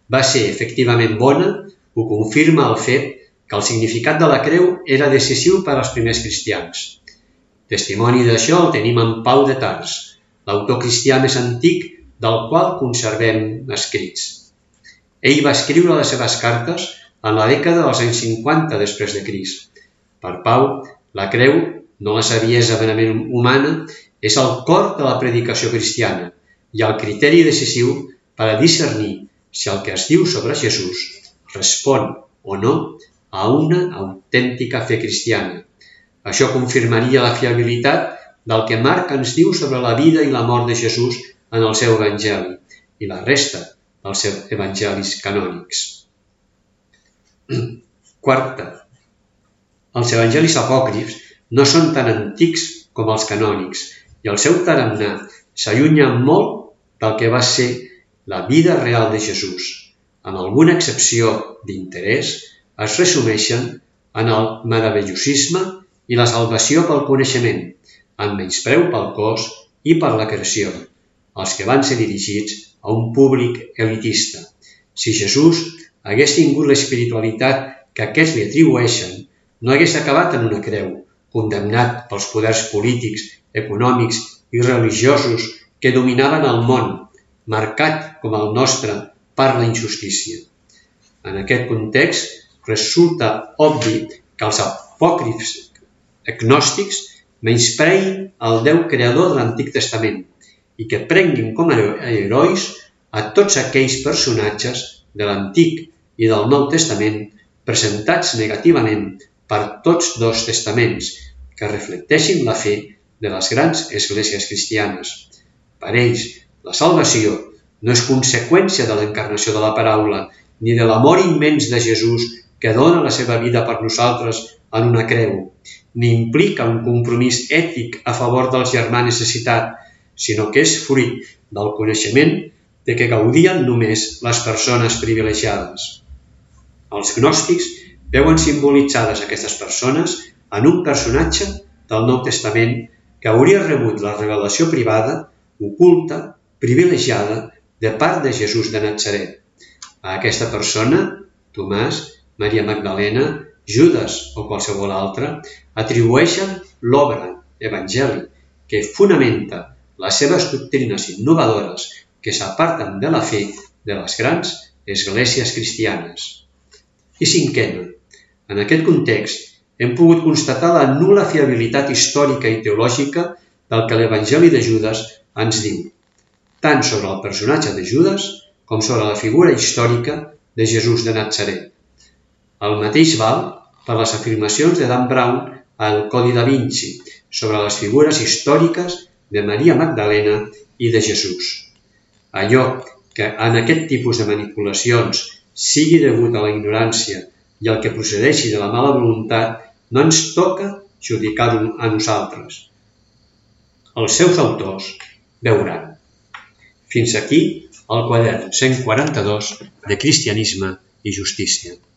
va ser efectivament bona ho confirma el fet que el significat de la creu era decisiu per als primers cristians. Testimoni d'això el tenim en Pau de Tars, l'autor cristià més antic del qual conservem escrits. Ell va escriure les seves cartes en la dècada dels anys 50 després de Crist. Per Pau, la creu, no la saviesa merament humana, és el cor de la predicació cristiana i el criteri decisiu per a discernir si el que es diu sobre Jesús respon o no a una autèntica fe cristiana. Això confirmaria la fiabilitat del que Marc ens diu sobre la vida i la mort de Jesús en el seu evangeli i la resta dels evangelis canònics. Quarta, els evangelis apòcrifs no són tan antics com els canònics i el seu tarannà s'allunya molt del que va ser la vida real de Jesús. Amb alguna excepció d'interès, es resumeixen en el meravellosisme i la salvació pel coneixement, en menyspreu pel cos i per la creació, els que van ser dirigits a un públic elitista. Si Jesús hagués tingut l'espiritualitat que aquests li atribueixen, no hagués acabat en una creu, condemnat pels poders polítics, econòmics i religiosos que dominaven el món, marcat com el nostre per la injustícia. En aquest context, resulta obvi que els apòcrifs agnòstics menyspreïn el Déu creador de l'Antic Testament i que prenguin com a herois a tots aquells personatges de l'Antic i del Nou Testament presentats negativament per tots dos testaments que reflecteixin la fe de les grans esglésies cristianes. Per ells, la salvació no és conseqüència de l'encarnació de la paraula ni de l'amor immens de Jesús que dona la seva vida per nosaltres en una creu, ni implica un compromís ètic a favor del germà necessitat, sinó que és fruit del coneixement de què gaudien només les persones privilegiades. Els gnòstics veuen simbolitzades aquestes persones en un personatge del Nou Testament que hauria rebut la revelació privada, oculta, privilegiada de part de Jesús de Natzaret. A aquesta persona, Tomàs, Maria Magdalena, Judas o qualsevol altre, atribueixen l'obra evangeli que fonamenta les seves doctrines innovadores que s'aparten de la fe de les grans esglésies cristianes. I cinquena, en aquest context hem pogut constatar la nul·la fiabilitat històrica i teològica del que l'Evangeli de Judas ens diu, tant sobre el personatge de Judas com sobre la figura històrica de Jesús de Natzaret. El mateix val per les afirmacions de Dan Brown al Codi da Vinci sobre les figures històriques de Maria Magdalena i de Jesús. Allò que en aquest tipus de manipulacions sigui degut a la ignorància i el que procedeixi de la mala voluntat no ens toca judicar-ho a nosaltres. Els seus autors veuran. Fins aquí el quadern 142 de Cristianisme i Justícia.